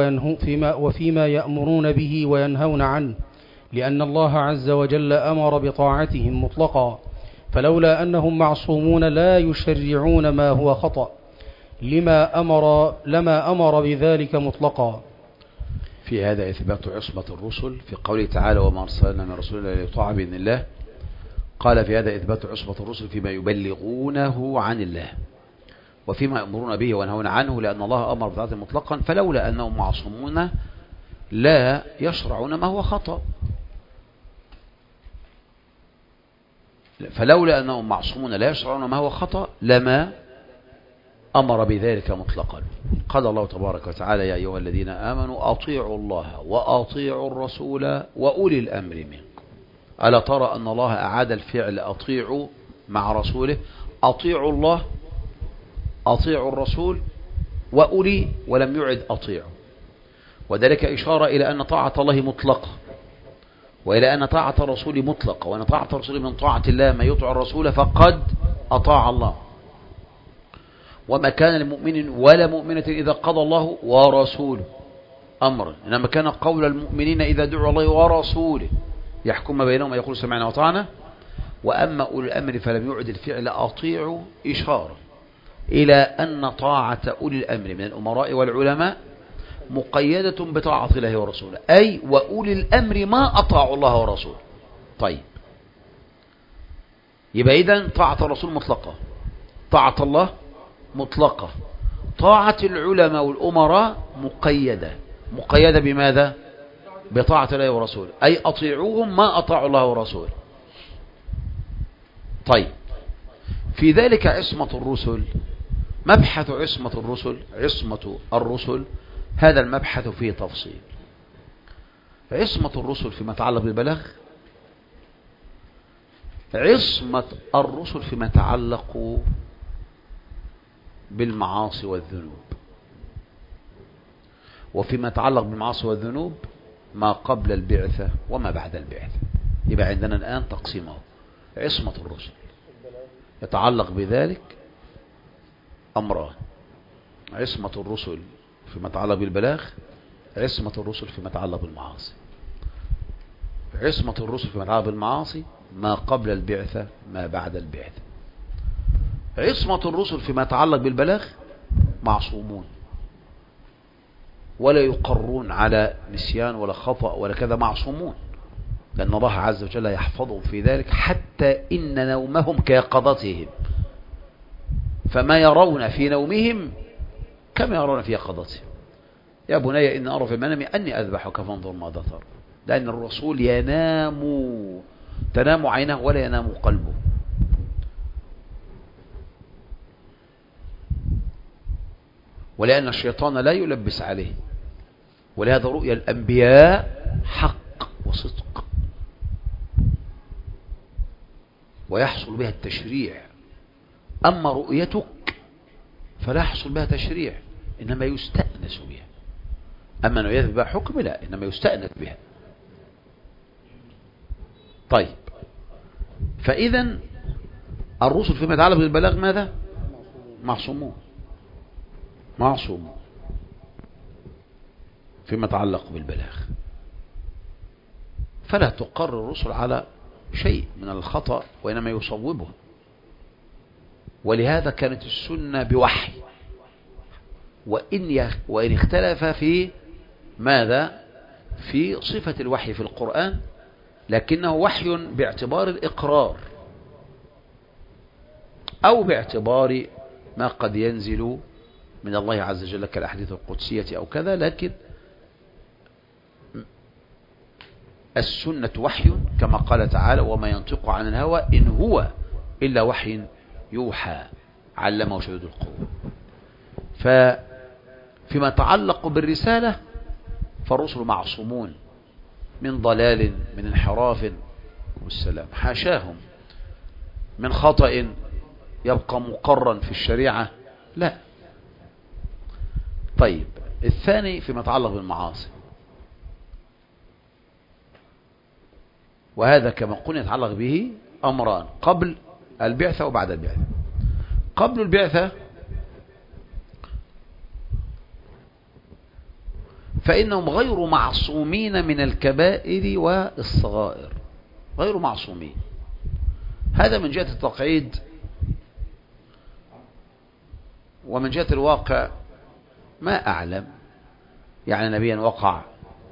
S2: به وينهون عنه، لأن الله عز وجل أمر بطاعتهم مطلقا، فلولا أنهم معصومون لا يشرعون ما هو خطأ لما أمر بذلك مطلقا.
S1: في هذا إثبات عصمة الرسل في قوله تعالى وما أرسلنا من رسول إلا ليطاع بإذن الله. قال في هذا إثبات عصمة الرسل فيما يبلغونه عن الله وفيما يأمرون به وينهون عنه، لأن الله أمر بطاعته مطلقا، فلولا أنهم معصومون لا يشرعون ما هو خطأ. فلولا أنهم معصومون لا يشرعون ما هو خطأ لما أمر بذلك مطلقا. قال الله تبارك وتعالى يا أيها الذين آمنوا أطيعوا الله وأطيعوا الرسول وأولي الأمر منكم. ألا ترى أن الله أعاد الفعل أطيعوا مع رسوله؟ أطيعوا الله، أطيعوا الرسول، وأولي، ولم يعد أطيعوا. وذلك إشارة إلى أن طاعة الله مطلقة، وإلى أن طاعة الرسول مطلقة، وأن طاعة الرسول من طاعة الله ما يطيع الرسول فقد أطاع الله. وما كان لمؤمن ولا مؤمنة إذا قضى الله ورسوله أمرا، إنما كان قول المؤمنين إذا دعوا الله ورسوله يحكم بينهم يقول سمعنا وطعنا. وأما أولي الأمر فلم يعد الفعل أطيعوا إشارة إلى أن طاعة أولي الأمر من الأمراء والعلماء مقيدة بطاعة الله ورسوله، أي وأولي الأمر ما أطاعوا الله ورسوله. طيب، يبقى إذن طاعة الرسول مطلقة، طاعة الله مطلقة، طاعة العلماء والأمراء مقيدة بماذا؟ بطاعة الله ورسوله، أي أطيعوهم ما أطاعوا الله ورسوله. طيب، في ذلك عصمة الرسل، مبحث عصمة الرسل هذا المبحث فيه تفصيل. عصمة الرسل فيما يتعلق بالبلاغ، عصمة الرسل فيما يتعلق بالمعاصي والذنوب. وفيما يتعلق بالمعاصي والذنوب ما قبل البعثة وما بعد البعثة. يبقى عندنا الآن تقسيمه. عصمة الرسل يتعلق بذلك أمران: عصمة الرسل فيما يتعلق بالبلاغ، عصمة الرسل فيما يتعلق بالمعاصي. عصمة الرسل فيما يتعلق بالمعاصي ما قبل البعثة ما بعد البعثة. عصمة الرسل فيما يتعلق بالبلاغ معصومون ولا يقرون على نسيان ولا خطأ ولا كذا، معصومون، لأن الله عز وجل يحفظهم في ذلك حتى إن نومهم كيقظتهم، فما يرون في نومهم كما يرون في يقظتهم. يا بني إن أرى في المنام أني أذبحك فانظر ماذا ترى. لأن الرسول تنام عينه ولا ينام قلبه. ولأن الشيطان لا يلبس عليه، ولهذا رؤيا الأنبياء حق وصدق ويحصل بها التشريع. أما رؤيتك فلا يحصل بها تشريع، إنما يستأنس بها. أما أنه يذهب بها حكم لا، إنما يستأنس بها. طيب، فإذا الرسل فيما يتعلق بالبلاغ ماذا؟ معصومون فيما يتعلق بالبلاغ، فلا تقر الرسل على شيء من الخطأ وإنما يصوبه. ولهذا كانت السنة بوحي، وإن اختلف في ماذا؟ في صفة الوحي في القرآن، لكنه وحي باعتبار الإقرار أو باعتبار ما قد ينزل من الله عز وجل كالأحاديث القدسية أو كذا. لكن السنة وحي كما قال تعالى وما ينطق عن الهوى إن هو إلا وحي يوحى علمه شديد القوة. فيما يتعلق بالرسالة فالرسل معصومون من ضلال، من انحراف والسلام، حاشاهم من خطأ يبقى مقرا في الشريعة، لا. طيب، الثاني فيما يتعلق بالمعاصي، وهذا كما قلنا يتعلق به أمران: قبل البعثة وبعد البعثة. قبل البعثة فإنهم غير معصومين من الكبائر والصغائر، غير معصومين. هذا من جهة التقعيد، ومن جهة الواقع ما أعلم. يعني نبيا وقع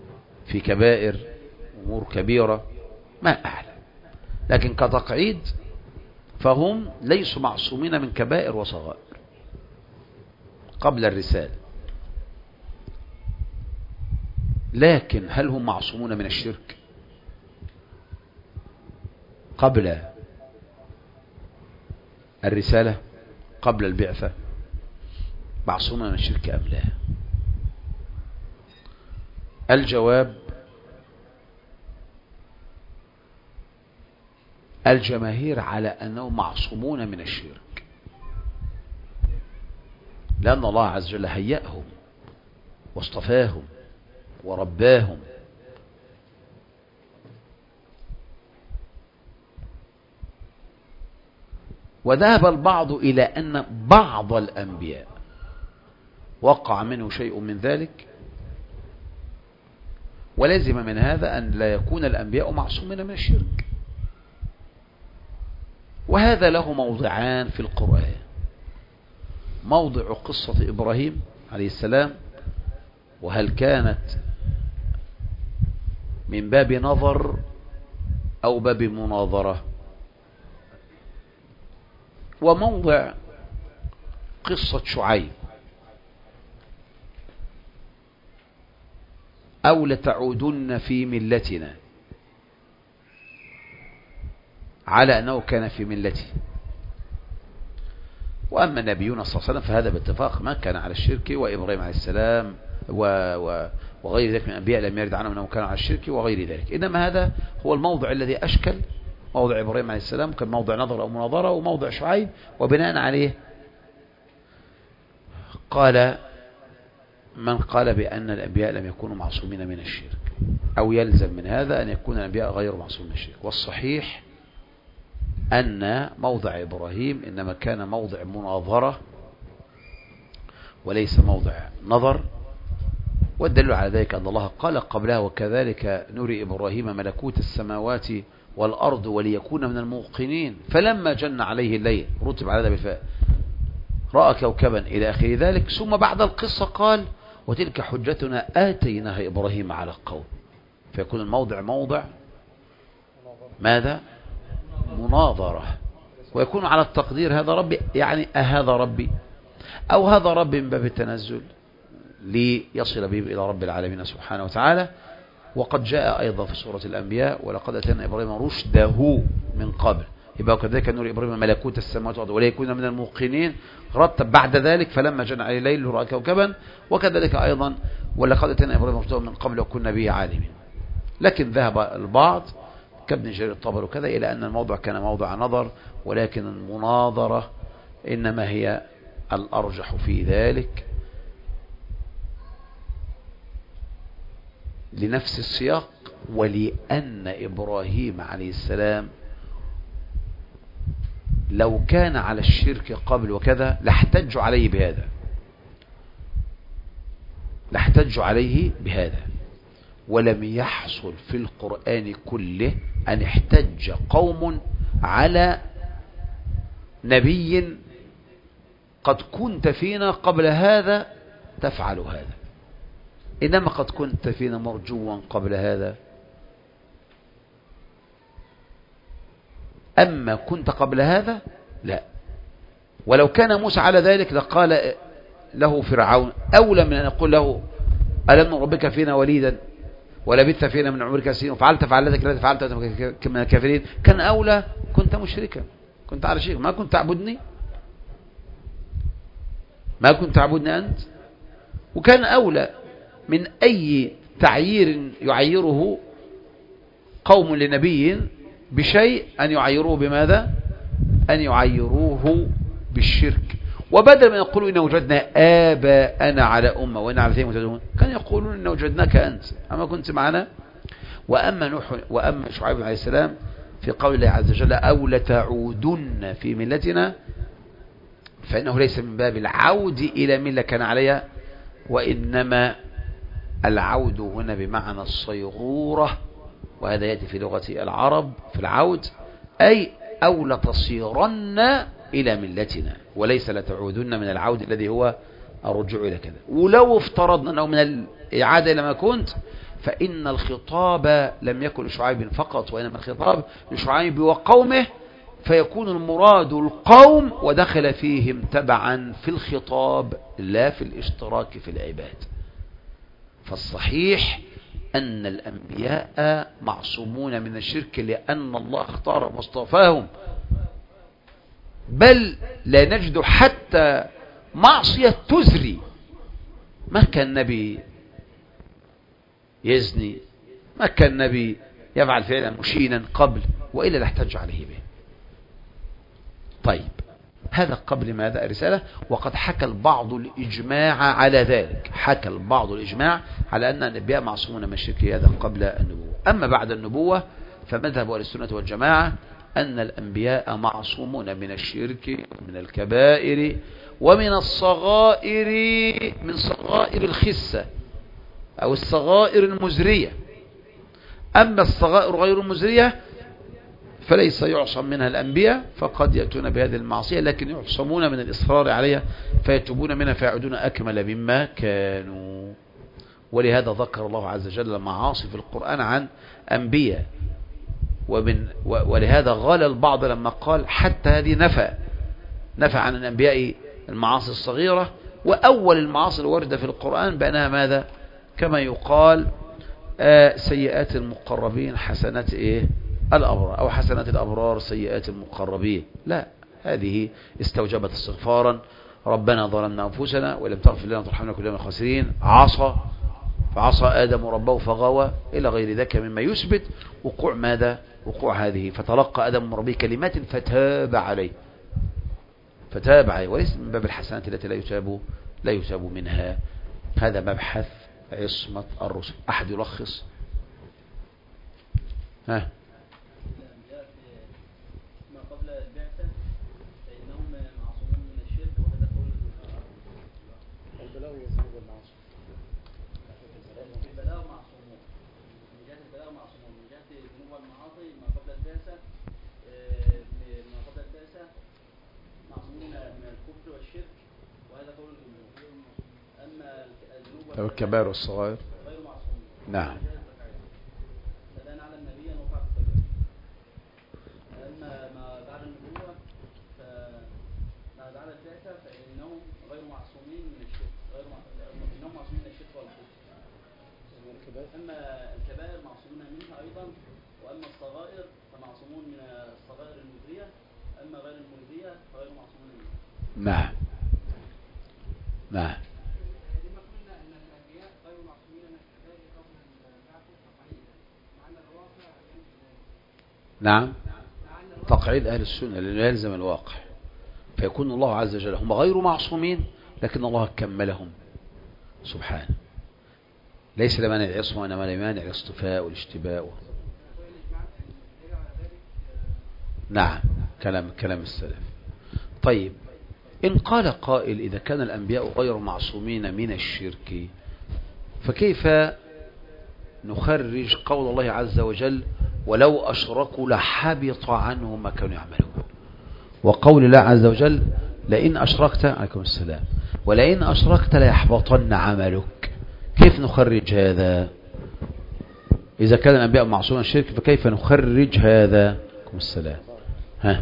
S1: في كبائر أمور كبيرة ما أعلم، لكن كتقعيد فهم ليسوا معصومين من كبائر وصغائر قبل الرسالة. لكن هل هم معصومون من الشرك قبل الرسالة قبل البعثة؟ معصومون من الشرك أم لا؟ الجواب الجماهير على أنهم معصومون من الشرك، لأن الله عز وجل هيأهم واصطفاهم ورباهم. وذهب البعض إلى أن بعض الأنبياء وقع منه شيء من ذلك، ولازم من هذا أن لا يكون الأنبياء معصومين من الشرك. وهذا له موضعان في القرآن: موضع قصة إبراهيم عليه السلام، وهل كانت من باب نظر أو باب مناظرة، وموضع قصة شعيب أو لتعودن في ملتنا، على أنه كان في ملته. وأما نبينا صلى الله عليه وسلم فهذا باتفاق ما كان على الشرك، وإبراهيم عليه السلام وغير ذلك من الأنبياء لم يرد عنهم أنهم كانوا على الشرك وغير ذلك. إنما هذا هو الموضع الذي أشكل، موضع إبراهيم عليه السلام كان موضع نظر أو مناظرة، وموضع شعيب، وبناء عليه قال من قال بأن الأنبياء لم يكونوا معصومين من الشرك، أو يلزم من هذا أن يكون الأنبياء غير معصومين من الشرك. والصحيح أن موضع إبراهيم إنما كان موضع مناظرة وليس موضع نظر. والدليل على ذلك أن الله قال قبلها: وكذلك نري إبراهيم ملكوت السماوات والأرض وليكون من الموقنين فلما جن عليه الليل، رتب على هذا بالفاء، رأى كوكبا إلى آخر ذلك. ثم بعد القصة قال: وتلك حجتنا آتيناها إبراهيم على القوم. فيكون الموضع موضع ماذا؟ مناظرة. ويكون على التقدير هذا ربي، يعني أهذا ربي أو هذا ربي من باب التنزل ليصل به إلى رب العالمين سبحانه وتعالى. وقد جاء أيضا في سورة الأنبياء: ولقد أتينا إبراهيم رشده من قبل. يبقى وكذلك نري إبراهيم ملكوت السماوات والأرض وليكون من الموقنين. رتب بعد ذلك: فلما جن عليه الليل رأى كوكبا. وكذلك أيضا: ولقد أتينا إبراهيم رشده من قبل وكنا به عالمين. لكن ذهب البعض كابن جرير الطبري وكذا إلى أن الموضع كان موضع نظر، ولكن المناظرة إنما هي الأرجح في ذلك لنفس السياق، ولأن إبراهيم عليه السلام لو كان على الشرك قبل وكذا لاحتجوا عليه بهذا، لاحتجوا عليه بهذا. ولم يحصل في القرآن كله أن احتج قوم على نبي قد كنت فينا قبل هذا تفعل هذا، إنما قد كنت فينا مرجوا قبل هذا. أما كنت قبل هذا لا. ولو كان موسى على ذلك لقال له فرعون أولى من أن يقول له: ألم نربك فينا وليدا ولبثت فينا من عمرك سنين وفعلت فعلتك التي فعلت من الكافرين. كان أولى كنت مشركا، كنت على شيء، ما كنت تعبدني، ما كنت تعبدني أنت. وكان أولى من أي تعيير يعيره قوم لنبي بشيء أن يعيروه بماذا؟ أن يعيروه بالشرك. وبدل ما يقولوا إن وجدنا آباءنا على أمة وإن على ذلك مهتدون، كان يقولون إن وجدناك أنت أما كنت معنا. وأما شعيب عليه السلام في قول الله عز وجل: أو لتعودن في ملتنا، فإنه ليس من باب العود إلى ملة كان عليها، وإنما العود هنا بمعنى الصيغورة، وهذا يأتي في لغة العرب في العود، أي أو لتصيرن إلى ملتنا، وليس لتعودن من العود الذي هو الرجوع إلى كذا. ولو افترضنا أنه من الإعادة إلى ما كنت، فإن الخطاب لم يكن لشعيب فقط، وإنما الخطاب لشعيب وقومه، فيكون المراد القوم ودخل فيهم تبعا في الخطاب لا في الاشتراك في العباد. فالصحيح أن الأنبياء معصومون من الشرك لأن الله اختار مصطفاهم، بل لا نجد حتى معصية تزري. ما كان النبي يزني، ما كان النبي يفعل فعلا مشينا قبل، وإلا لاحتج عليه به. طيب هذا قبل ماذا الرسالة، وقد حكى البعض الإجماع على ذلك، حكى البعض الإجماع على أن الأنبياء معصومون من الشرك، هذا قبل النبوة. أما بعد النبوة فمذهب أهل السنة والجماعة أن الأنبياء معصومون من الشرك، من الكبائر، ومن الصغائر، من صغائر الخسة أو الصغائر المزرية. أما الصغائر غير المزرية فليس يعصم منها الأنبياء، فقد يأتون بهذه المعصية لكن يعصمون من الإصرار عليها فيتوبون منها فيعودون أكمل مما كانوا. ولهذا ذكر الله عز وجل معاصي في القرآن عن أنبياء، ولهذا غال البعض لما قال حتى هذه نفى عن الأنبياء المعاصي الصغيرة، وأول المعاصي الواردة في القرآن بأنها ماذا، كما يقال سيئات المقربين حسنات الأبرار، أو حسنات الأبرار سيئات المقربين. لا، هذه استوجبت استغفارا، ربنا ظلمنا أنفسنا وإن لم تغفر لنا وترحمنا كنا من الخاسرين، فعصى آدم ربه فغوى، إلى غير ذلك مما يثبت وقوع ماذا، وقوع هذه. فتلقى آدم من ربه كلمات فتاب عليه، وليس من باب الحسنات التي لا يتاب منها. هذا مبحث عصمة الرسل. أحد يلخص؟ ها، أو الكبائر والصغائر. نعم.
S5: أما الكبائر معصومون منها أيضا، وأما الصغائر فمعصومون من الصغائر المزرية، أما غير المزرية فغير معصومون منها.
S1: نعم. نعم، تقعيد أهل السنة لأنه يلزم الواقع، فيكون الله عز وجل هم غير معصومين لكن الله كملهم سبحانه، ليس لمانع العصمة وإنما لمانع الاصطفاء والاشتباء. نعم، كلام السلف. طيب، إن قال قائل إذا كان الأنبياء غير معصومين من الشرك فكيف نخرج قول الله عز وجل ولو أشركوا لحبط عنهم ما كانوا يعملون، وقول الله عز وجل لئن أشركت، عليكم السلام، ولئن أشركت ليحبطن عملك؟ كيف نخرج هذا؟ إذا كان الأنبياء معصومين من الشرك فكيف نخرج هذا؟ عليكم السلام. ها،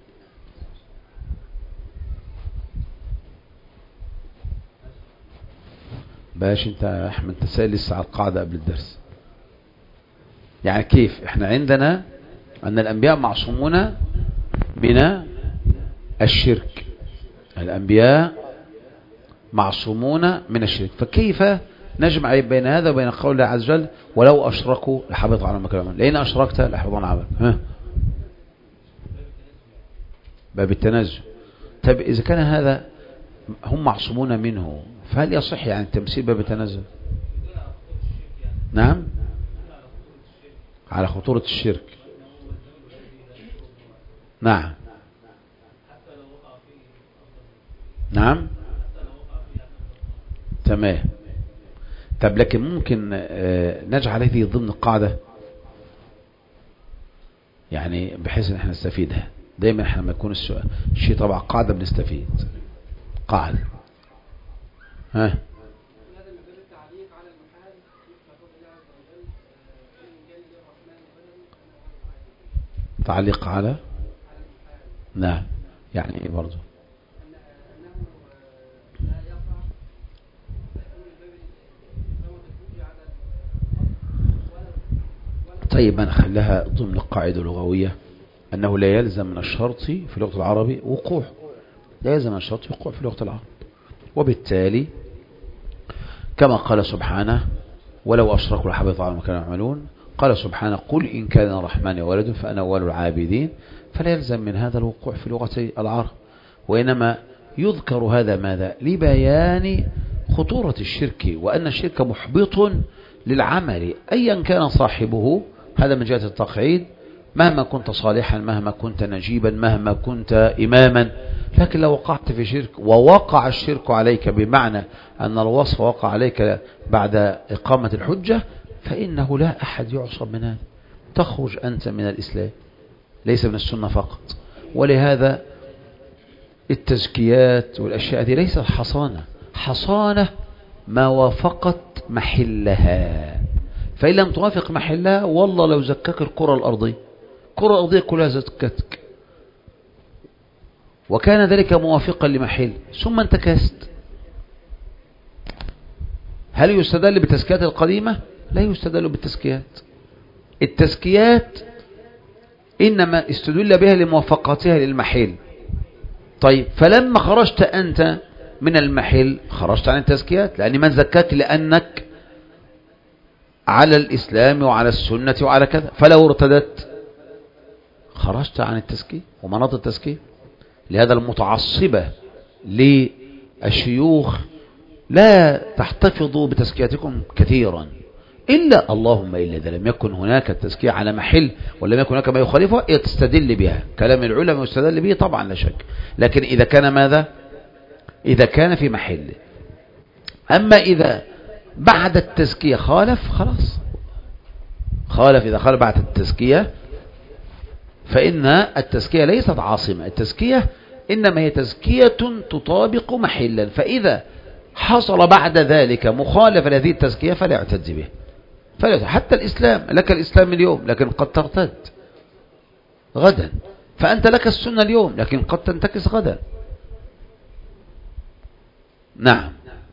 S1: باش انت يا احمد تسأل لسه على القاعدة قبل الدرس. يعني كيف احنا عندنا ان الانبياء معصومون من الشرك، الانبياء معصومون من الشرك، فكيف نجمع بين هذا وبين قول الله عز وجل ولو اشركوا لحبط عنهم ما كانوا يعملون؟ لئن اشركت ليحبطن عملك. ها، باب التنزل. طيب اذا كان هذا هم معصومون منه فهل يصح يعني تمثيل باب التنزل؟ نعم، على خطورة الشرك. نعم نعم تمام. طب لكن ممكن نجعل هذه ضمن القاعدة، يعني بحيث ان احنا نستفيدها دايما. احنا لما يكون الشيء طبعا قاعدة بنستفيد قاعدة. ها، تعليق على نعم، يعني ايه برضه؟ طيب أنا خليها ضمن القاعدة اللغوية أنه لا يلزم من الشرط في اللغة العربية وقوع، لا يلزم من الشرط وقوع في اللغة العربية، وبالتالي كما قال سبحانه ولو أشركوا لحبط عنهم ما كانوا يعملون، قال سبحانه قل إن كان الرحمن ولد فأنا أول العابدين، فلا يلزم من هذا الوقوع في لغة العرب، وإنما يذكر هذا ماذا؟ لبيان خطورة الشرك، وأن الشرك محبط للعمل أيا كان صاحبه، هذا من جهة التقعيد، مهما كنت صالحا، مهما كنت نجيبا، مهما كنت إماما، لكن لو وقعت في شرك ووقع الشرك عليك بمعنى أن الوصف وقع عليك بعد إقامة الحجة، فإنه لا أحد يعصب من هذا، تخرج أنت من الإسلام ليس من السنة فقط. ولهذا التزكيات والأشياء دي ليست حصانة ما وافقت محلها، فإن لم توافق محلها والله لو زكاك الكرة الأرضية كلها زكتك، وكان ذلك موافقا لمحل ثم انتكست، هل يستدل بالتزكيات القديمة؟ لا يستدل بالتزكيات. التزكيات إنما استدل بها لموافقتها للمحل. طيب فلما خرجت أنت من المحل خرجت عن التزكيات، لأن من زكاك لأنك على الإسلام وعلى السنة وعلى كذا، فلو ارتدت خرجت عن التزكية ومناط التزكية. لهذا المتعصبة للشيوخ لا تحتفظوا بتزكياتكم كثيرا، إلا اللهم إلا إذا لم يكن هناك التزكية على محل ولم يكن هناك ما يخالفها تستدل بها، كلام العلماء يستدل به طبعا لا شك، لكن إذا كان ماذا؟ إذا كان في محل. أما إذا بعد التزكية خالف، خلاص خالف، إذا خالف بعد التزكية فإن التزكية ليست عاصمة، التزكية إنما هي تزكية تطابق محلا، فإذا حصل بعد ذلك مخالفة لهذه التزكية فلا يعتد به، حتى الإسلام، لك الإسلام اليوم لكن قد ترتد غدا، فأنت لك السنة اليوم لكن قد تنتكس غدا. نعم.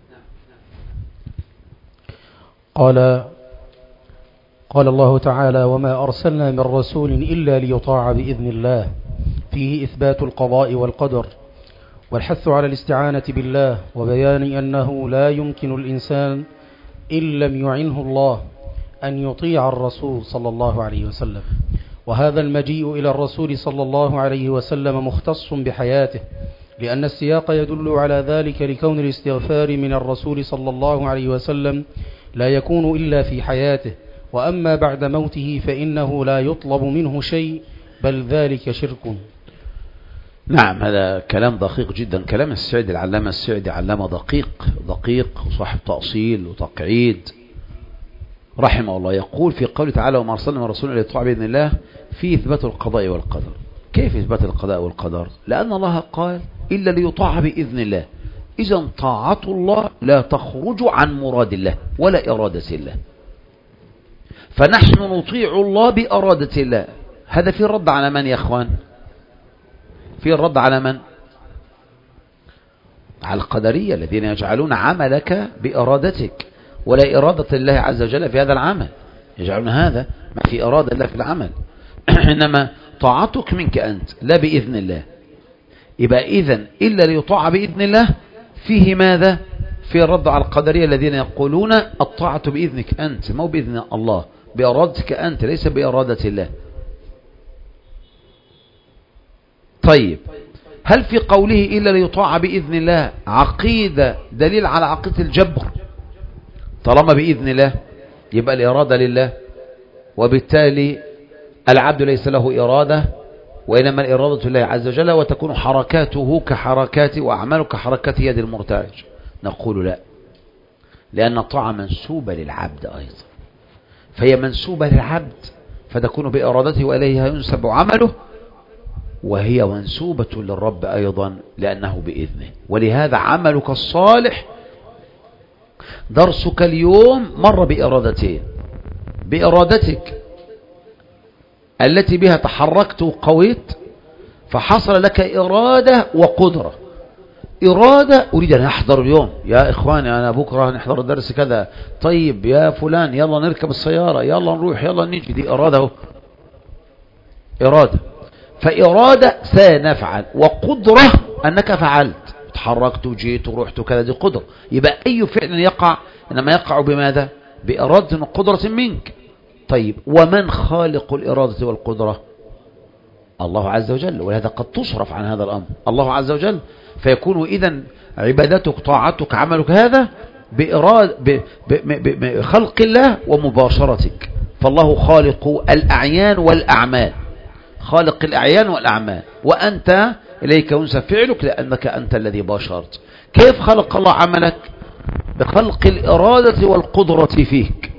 S2: قال الله تعالى وما أرسلنا من رسول إلا ليطاع بإذن الله، فيه إثبات القضاء والقدر والحث على الاستعانة بالله، وبيان أنه لا يمكن الإنسان إن لم يعنه الله أن يطيع الرسول صلى الله عليه وسلم. وهذا المجيء إلى الرسول صلى الله عليه وسلم مختص بحياته، لأن السياق يدل على ذلك، لكون الاستغفار من الرسول صلى الله عليه وسلم لا يكون إلا في حياته، وأما بعد موته فإنه لا يطلب منه شيء، بل ذلك شرك.
S1: نعم، هذا كلام دقيق جدا، كلام السعدي، العلامة السعدي علامة دقيق وصاحب تأصيل وتقعيد رحمه الله، يقول في قوله تعالى وما أرسلنا من رسول إلا ليطاع بإذن الله، في إثبات القضاء والقدر. كيف إثبات القضاء والقدر؟ لأن الله قال إلا ليطاع بإذن الله، إذن طاعة الله لا تخرج عن مراد الله ولا إرادة الله، فنحن نطيع الله بإرادة الله. هذا في الرد على من يا أخوان؟ في الرد على من؟ على القدرية الذين يجعلون عملك بإرادتك ولا إرادة الله عز وجل في هذا العمل، يجعلون هذا ما في إرادة الله في العمل، إنما طاعتك منك أنت لا بإذن الله. يبقى إذن إلا ليطاع بإذن الله فيه ماذا؟ في الرد على القدرية الذين يقولون الطاعة بإذنك أنت، مو بإذن الله، بإرادتك أنت ليس بإرادة الله. طيب هل في قوله إلا ليطاع بإذن الله عقيدة دليل على عقيدة الجبر؟ طالما بإذن الله يبقى الإرادة لله، وبالتالي العبد ليس له إرادة، وإنما الإرادة لله عز وجل، وتكون حركاته كحركات وأعماله كحركات يد المرتاج. نقول لا، لأن الطاعة منسوبة للعبد أيضا، فهي منسوبة للعبد فتكون بإرادته وإليها ينسب عمله، وهي منسوبة للرب أيضا لأنه بإذنه. ولهذا عملك الصالح، درسك اليوم مر بإرادتين، بإرادتك التي بها تحركت وقويت، فحصل لك إرادة وقدرة. إرادة، أريد أن أحضر اليوم، يا إخواني أنا بكرة نحضر الدرس كذا، طيب يا فلان يلا نركب السيارة، يلا نروح، يلا نيجي، دي إرادة. إرادة، فإرادة سنفعل، وقدرة أنك فعلت، تحركت وجيت ورحت وكذا، دي قدرة. يبقى أي فعل يقع إنما يقع بماذا؟ بإرادة وقدرة منك. طيب ومن خالق الإرادة والقدرة؟ الله عز وجل، ولهذا قد تصرف عن هذا الأمر الله عز وجل، فيكون إذن عبادتك طاعتك عملك هذا بخلق الله ومباشرتك. فالله خالق الأعيان والأعمال، خالق الأعيان والأعمال، وأنت إليك ينسب فعلك لأنك أنت الذي باشرت. كيف خلق الله عملك؟ بخلق الإرادة والقدرة فيك،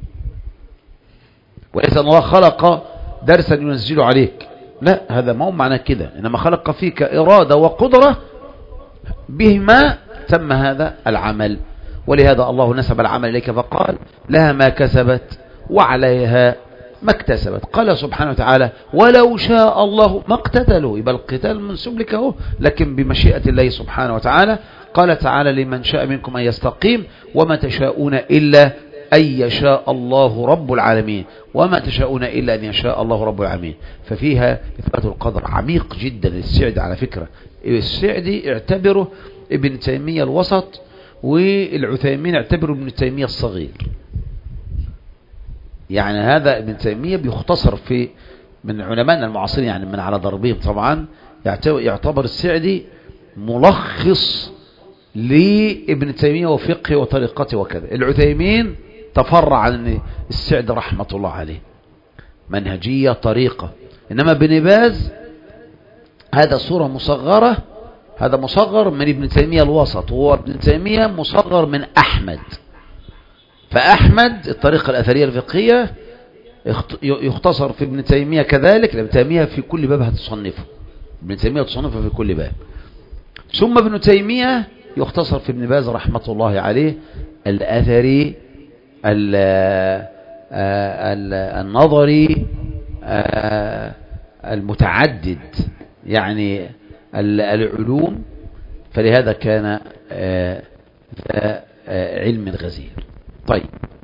S1: وليس الله خلق درسا ينزل عليك، لا، هذا ما هو معنى كده، إنما خلق فيك إرادة وقدرة بهما تم هذا العمل. ولهذا الله نسب العمل إليك فقال لها ما كسبت وعليها ما اكتسبت. قال سبحانه وتعالى ولو شاء الله ما اقتتلوا، يبقى القتال منسوب لك اهو، لكن بمشيئة الله سبحانه وتعالى. قال تعالى لمن شاء منكم أن يستقيم وما تشاءون إلا أن يشاء الله رب العالمين، وما تشاءون إلا أن يشاء الله رب العالمين. ففيها إثبات القدر عميق جدا للسعدي. على فكرة السعدي اعتبره ابن تيمية الوسط، والعثيمين اعتبره ابن تيمية الصغير. يعني هذا ابن تيمية بيختصر في من علماء المعاصرين، يعني من على ضربهم طبعا، يعتبر السعدي ملخص لابن تيمية وفقه وطريقته وكذا. العثيمين تفرع عن السعدي رحمة الله عليه، منهجية طريقة. إنما ابن باز هذا صورة مصغرة، هذا مصغر من ابن تيمية الوسط، وهو ابن تيمية مصغر من أحمد. فأحمد الطريقة الأثرية الفقهية يختصر في ابن تيمية كذلك، ابن تيمية في كل باب هتصنفه، ابن تيمية تصنفه في كل باب. ثم ابن تيمية يختصر في ابن باز رحمة الله عليه، الأثري النظري المتعدد، يعني العلوم. فلهذا كان علم غزير. طيب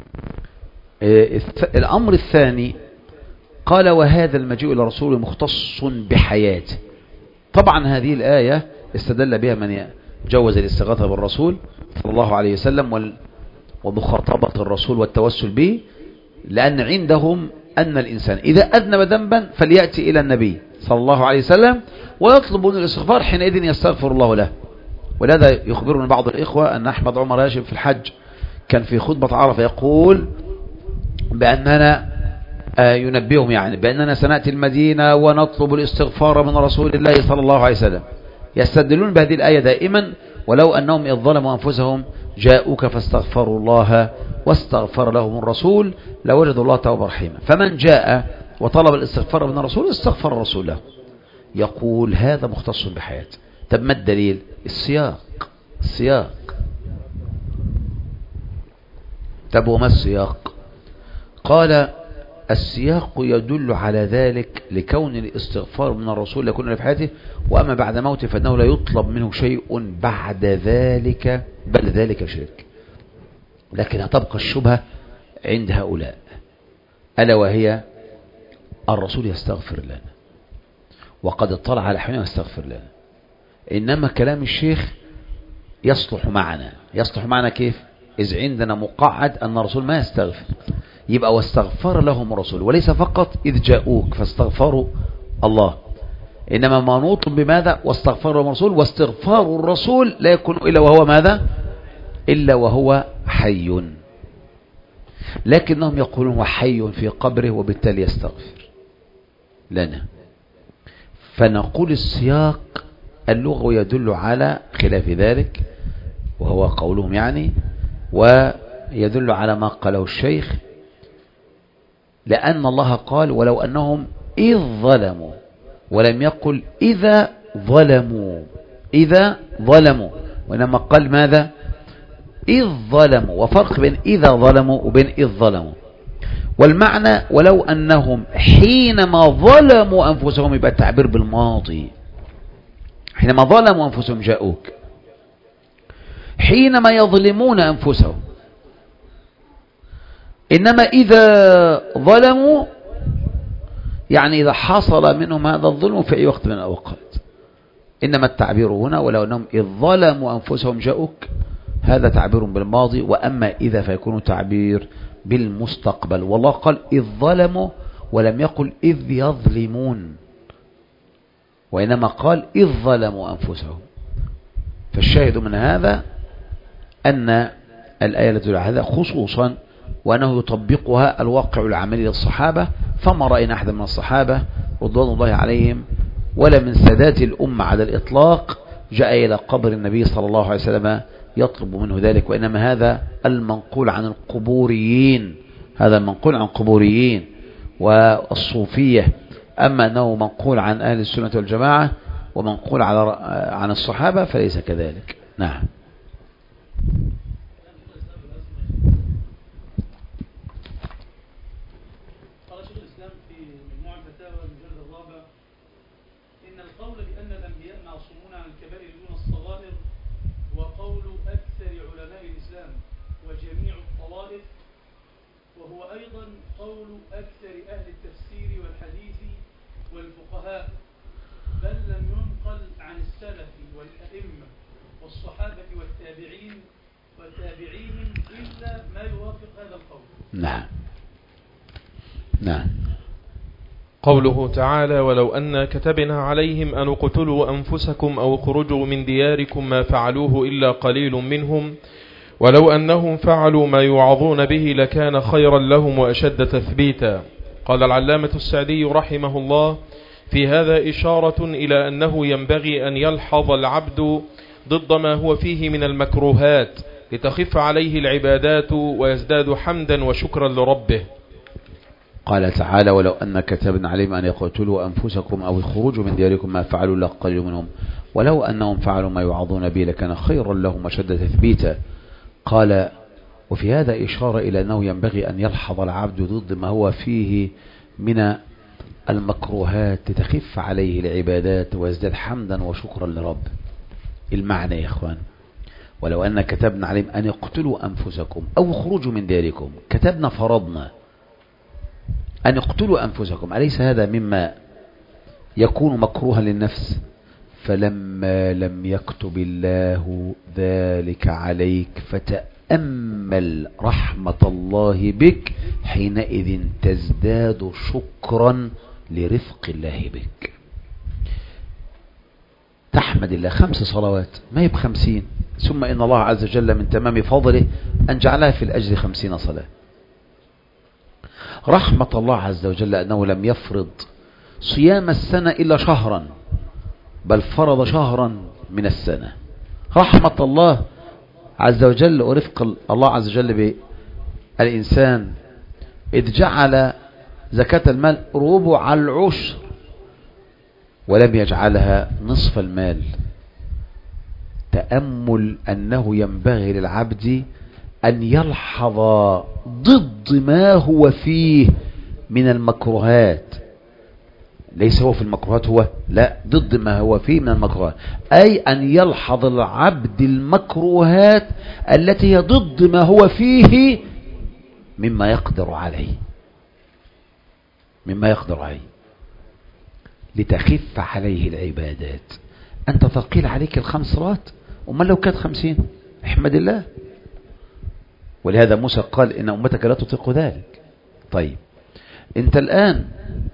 S1: الأمر الثاني قال وهذا المجيء إلى رسول مختص بحياته. طبعا هذه الآية استدل بها من جوز الاستغاثة بالرسول صلى الله عليه وسلم ومخاطبة الرسول والتوسل به، لأن عندهم أن الإنسان إذا أذنب ذنبا فليأتي إلى النبي صلى الله عليه وسلم ويطلب الاستغفار، حينئذ يستغفر الله له. ولهذا يخبرنا بعض الإخوة أن أحمد عمر هاشم في الحج كان في خطبة عرفة يقول بأننا ينبئهم يعني بأننا سنأتي المدينة ونطلب الاستغفار من رسول الله صلى الله عليه وسلم. يستدلون بهذه الآية دائما ولو أنهم إذ ظلموا أنفسهم جاءوك فاستغفروا الله واستغفر لهم الرسول لوجدوا الله توابا رحيما. فمن جاء وطلب الاستغفار من الرسول استغفر الرسول له. يقول هذا مختص بحياته. طب ما الدليل؟ السياق. طب وما السياق؟ قال السياق يدل على ذلك لكون الاستغفار من الرسول يكون في حياته، وأما بعد موته فإنه لا يطلب منه شيء بعد ذلك، بل ذلك شرك. لكن تبقى الشبهة عند هؤلاء، ألا وهي الرسول يستغفر لنا وقد اطلع على حينه يستغفر لنا، إنما كلام الشيخ يصلح معنا كيف؟ إذ عندنا مقعد أن الرسول ما يستغفر، يبقى واستغفر لهم الرسول، وليس فقط إذ جاءوك فاستغفروا الله، إنما ما نطلب بماذا؟ واستغفر لهم الرسول. واستغفار الرسول لا يكون إلا وهو ماذا؟ إلا وهو حي، لكنهم يقولون هو حي في قبره وبالتالي يستغفر لنا. فنقول السياق اللغوي يدل على خلاف ذلك، وهو قولهم يعني، ويدل على ما قاله الشيخ، لأن الله قال ولو أنهم إذ ظلموا، ولم يقل إذا ظلموا، وإنما قال ماذا؟ إذ ظلموا. وفرق بين إذا ظلموا وبين إذ ظلموا. والمعنى ولو أنهم حينما ظلموا أنفسهم، يبقى التعبير بالماضي. حينما ظلموا أنفسهم جاءوك، حينما يظلمون أنفسهم. إنما إذا ظلموا يعني إذا حصل منهم هذا الظلم في أي وقت من الأوقات. إنما التعبير هنا ولو أنهم إذ ظلموا أنفسهم جاءوك، هذا تعبير بالماضي. وأما إذا فيكون تعبير بالمستقبل. والله قال إذ ظلموا ولم يقل إذ يظلمون، وإنما قال إذ ظلموا أنفسهم. فالشاهد من هذا أن الآية التي تدل على هذا خصوصا، وأنه يطبقها الواقع العملي للصحابة. فما رأينا أحد من الصحابة رضوان الله عليهم ولا من سادات الأمة على الإطلاق جاء إلى قبر النبي صلى الله عليه وسلم يطلب منه ذلك، وإنما هذا المنقول عن القبوريين، هذا المنقول عن القبوريين والصوفية. أما أنه منقول عن أهل السنة والجماعة ومنقول عن الصحابة فليس كذلك. نعم.
S4: قال شيخ الإسلام في مجموع الفتاوى المجلد الرابع: إن القول بأن الأنبياء معصومون عن الكبائر دون الصغائر وقول أكثر علماء الإسلام وجميع الطوائف، وهو أيضا قول أكثر أهل التفسير والحديث والفقهاء، بل لم ينقل عن السلف والأئمة والصحابة والتابعين وتابعيهم إلا ما يوافق هذا القول.
S1: نعم. نعم.
S6: قوله تعالى: ولو أن كتبنا عليهم أن اقتلوا أنفسكم أو اخرجوا من دياركم ما فعلوه إلا قليل منهم ولو أنهم فعلوا ما يوعظون به لكان خيرا لهم وأشد تثبيتا. قال العلامة السعدي رحمه الله: في هذا إشارة إلى أنه ينبغي أن يلحظ العبد ضد ما هو فيه من المكروهات لتخف عليه العبادات ويزداد حمدا وشكرا لربه.
S1: قال تعالى: ولو أن كتبنا عليهم أن يقتلوا أنفسكم أو يخرجوا من دياركم ما فعلوا إلا قليل منهم ولو أنهم فعلوا ما يوعظون به لكان خيرا لهم وشد تثبيتا. قال: وفي هذا إشارة إلى أنه ينبغي أن يلحظ العبد ضد ما هو فيه من المكروهات لتخف عليه العبادات ويزداد حمدا وشكرا لرب. المعنى يا إخوان: ولو أن كتبنا عليهم أن يقتلوا أنفسكم أو يخرجوا من دياركم، كتبنا فرضنا أن يقتلوا أنفسكم، أليس هذا مما يكون مكروها للنفس؟ فلما لم يكتب الله ذلك عليك فتأمل رحمة الله بك، حينئذ تزداد شكرا لرفق الله بك. تحمد الله 5 صلوات ما هي ب50، ثم إن الله عز وجل من تمام فضله أن جعلها في الأجر 50 صلاة. رحمة الله عز وجل أنه لم يفرض صيام السنة إلا شهرا، بل فرض شهرا من السنة. رحمة الله عز وجل ورفق الله عز وجل بالإنسان إذ جعل زكاة المال ربع العشر ولم يجعلها نصف المال. تأمل أنه ينبغي للعبد أن يلحظ ضد ما هو فيه من المكروهات، ليس هو في المكروهات هو، لا، ضد ما هو فيه من المكروهات، أي أن يلحظ العبد المكروهات التي هي ضد ما هو فيه مما يقدر عليه، مما يقدر عليه، لتخف عليه العبادات. أنت ثقيل عليك 5 صلوات، أما لو كانت 50 احمد الله. ولهذا موسى قال إن أمتك لا تطيق ذلك. طيب أنت الآن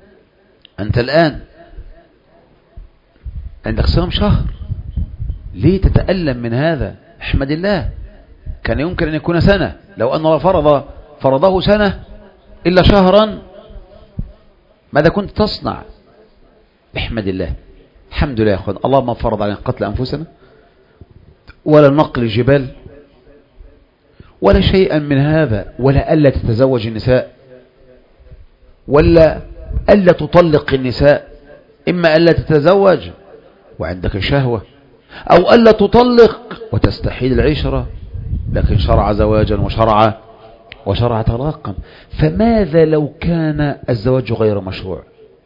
S1: عندك صيام شهر، ليه تتألم من هذا؟ احمد الله. كان يمكن أن يكون سنة، لو أن الله فرضه سنة إلا شهرا ماذا كنت تصنع؟ احمد الله. الحمد لله يا أخوان، الله ما فرض علينا قتل أنفسنا ولا نقل الجبال ولا شيئا من هذا، ولا ألا تتزوج النساء ولا ألا تطلق النساء، إما ألا تتزوج وعندك شهوة، أو ألا تطلق وتستحيل العشرة، لكن شرع زواجا وشرع طلاقا. فماذا لو كان الزواج غير مشروع؟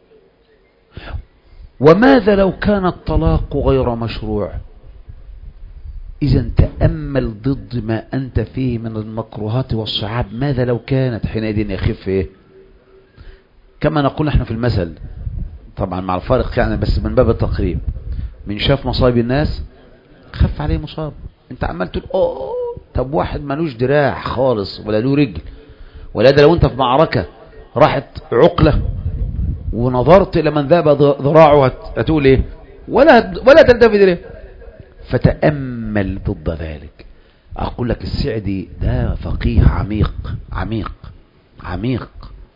S1: وماذا لو كان الطلاق غير مشروع؟ إذا تأمل ضد ما أنت فيه من المكروهات والصعاب، ماذا لو كانت حينئذ يخف إيه؟ كما نقول نحن في المثل، طبعا مع الفارق يعني، بس من باب التقريب، من شاف مصايب الناس خف عليه مصاب. انت عمال تقول اوه، طب واحد مالوش دراع خالص ولا له رجل، ولا ده لو انت في معركة راحت عقلة ونظرت الى من ذاب ذراعه هتقول ايه؟ ولا تلتفت اليه. فتأمل ضد ذلك. اقول لك السعدي ده فقيه عميق عميق عميق.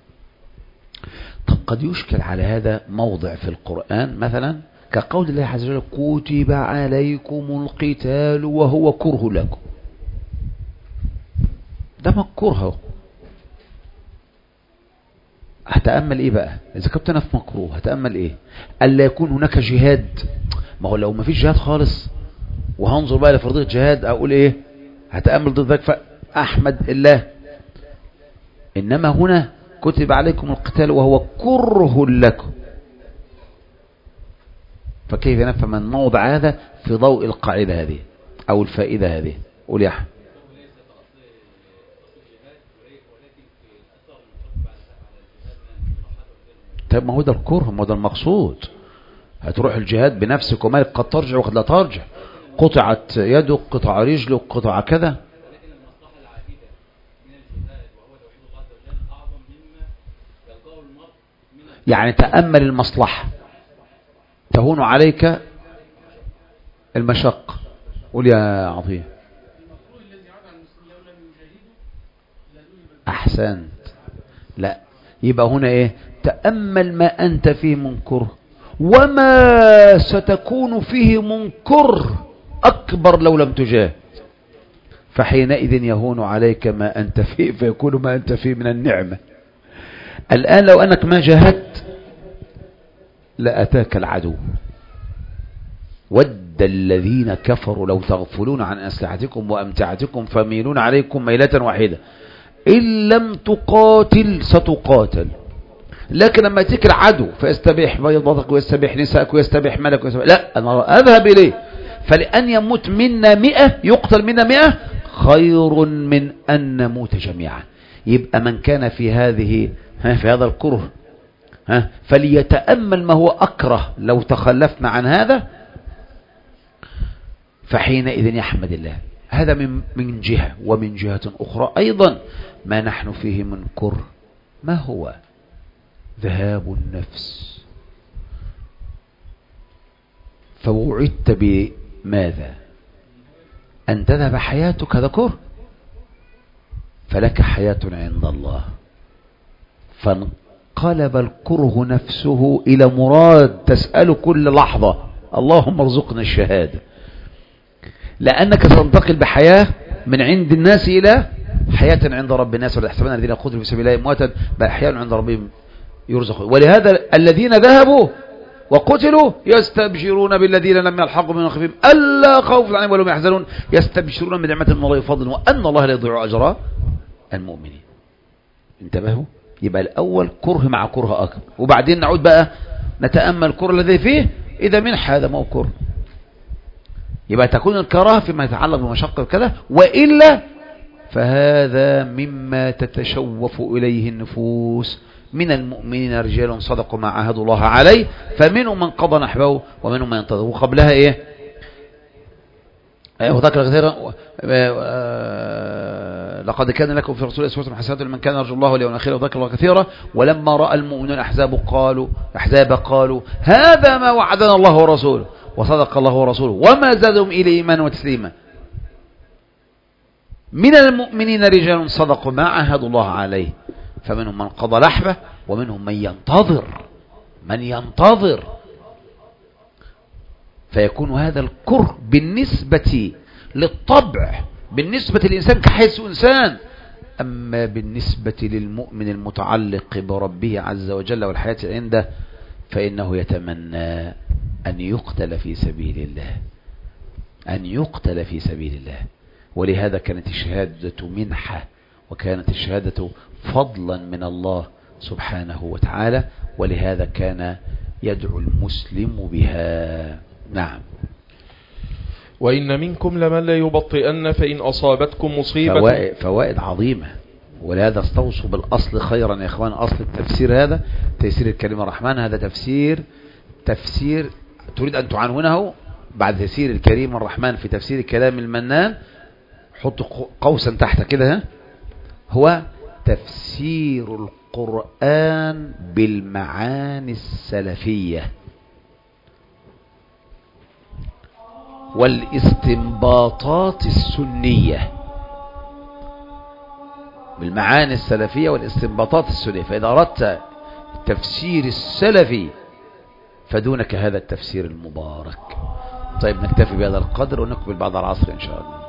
S1: طب قد يشكل على هذا موضع في القرآن مثلا كقول الله عز وجل كتب عليكم القتال وهو كره لكم. ده مكروه. هتأمل ايه بقى اذا كنت انا في مكروه؟ هتأمل ايه؟ الا يكون هناك جهاد. ما هو لو ما فيش جهاد خالص وهنظر بقى لفرضية جهاد اقول ايه؟ هتأمل ضد ذلك فاحمد الله. انما هنا كتب عليكم القتال وهو كره لكم. فكيف نفهم من موضع هذا في ضوء القاعدة هذه او الفائدة هذه؟ قول يا احمد. طيب ما هو ده الكره، ما هو ده المقصود. هتروح الجهاد بنفسك ومالك قد ترجع وقد لا ترجع، قطعت يدك، قطع رجلك، قطع كذا. يعني تأمل المصلحة تهون عليك المشقة. قول يا عطية. أحسنت. لا، يبقى هنا ايه؟ تأمل ما أنت فيه منكر وما ستكون فيه منكر أكبر لو لم تجاهد، فحينئذ يهون عليك ما أنت فيه، فيكون ما أنت فيه من النعمة. الآن لو أنك ما جاهدت لأتاك العدو. ود الذين كفروا لو تغفلون عن أسلحتكم وأمتعتكم فميلون عليكم ميلة واحدة إن لم تقاتل ستقاتل. لكن لما يأتيك العدو فيستبيح بيضتك ويستبيح نسائك ويستبيح ملك ويستبيح، لا، أنا أذهب إليه. فلأن يموت منا 100 يقتل منا 100 خير من أن نموت جميعا. يبقى من كان في هذا الكره فليتأمل ما هو أكره لو تخلفنا عن هذا، فحينئذ يحمد الله. هذا من جهة. ومن جهة أخرى أيضا ما نحن فيه من كره ما هو ذهاب النفس. فوعدت بماذا؟ أن تذهب حياتك، هذا كره. فلك حياة عند الله. فانقلب الكره نفسه إلى مراد تسأل كل لحظة اللهم ارزقنا الشهادة، لأنك ستنتقل بحياة من عند الناس إلى حياة عند رب الناس. ولا تحسبن الذين قتلوا في سبيل الله أمواتا بل أحياء عند ربهم يرزقون. ولهذا الذين ذهبوا وقتلوا يستبشرون بالذين لم يلحقوا من خلفهم ألا خوف عليهم ولا هم يحزنون يستبشرون بنعمة من الله وفضل وأن الله لا يضيع أجر المؤمنين. انتبهوا. يبقى الأول كره مع كره أكبر، وبعدين نعود بقى نتأمل الكره الذي فيه. إذا من هذا ما هو كره، يبقى تكون الكراهة فيما يتعلق بمشقة كذا، وإلا فهذا مما تتشوف إليه النفوس. من المؤمنين رجال صدقوا ما عاهدوا الله عليه فمنهم من قضى نحبه ومنهم من ينتظر. وقبلها ايه؟ وذكر كثيرا لقد كان لكم في رسول الله أسوة حسنة لمن كان يرجو الله واليوم الآخر وذكر الله كثيرا. ولما رأى المؤمنون الأحزاب قالوا هذا ما وعدنا الله ورسوله وصدق الله ورسوله وما زادهم إلى إيمان وتسليما. من المؤمنين رجال صدقوا ما عاهدوا الله عليه فمنهم من قضى نحبه ومنهم من ينتظر. فيكون هذا الكره بالنسبة للطبع، بالنسبة للإنسان كحيث إنسان. أما بالنسبة للمؤمن المتعلق بربه عز وجل والحياة عنده فإنه يتمنى أن يقتل في سبيل الله. ولهذا كانت الشهادة منحة وكانت الشهادة فضلا من الله سبحانه وتعالى، ولهذا كان يدعو المسلم بها. نعم.
S6: وإن منكم لمن لا يبطئن فإن أصابتكم مصيبة.
S1: فوائد عظيمة، ولهذا استوصوا بالأصل خيرا يا إخوان. أصل التفسير هذا تيسير الكريم الرحمن، هذا تفسير تريد أن تعنونه بعد تيسير الكريم الرحمن في تفسير كلام المنان، حط قوسا تحت كده، هو تفسير القرآن بالمعاني السلفية والاستنباطات السنية. بالمعاني السلفية والاستنباطات السنية. فإذا أردت التفسير السلفي فدونك هذا التفسير المبارك. طيب نكتفي بهذا القدر ونقبل بعد العصر إن شاء الله.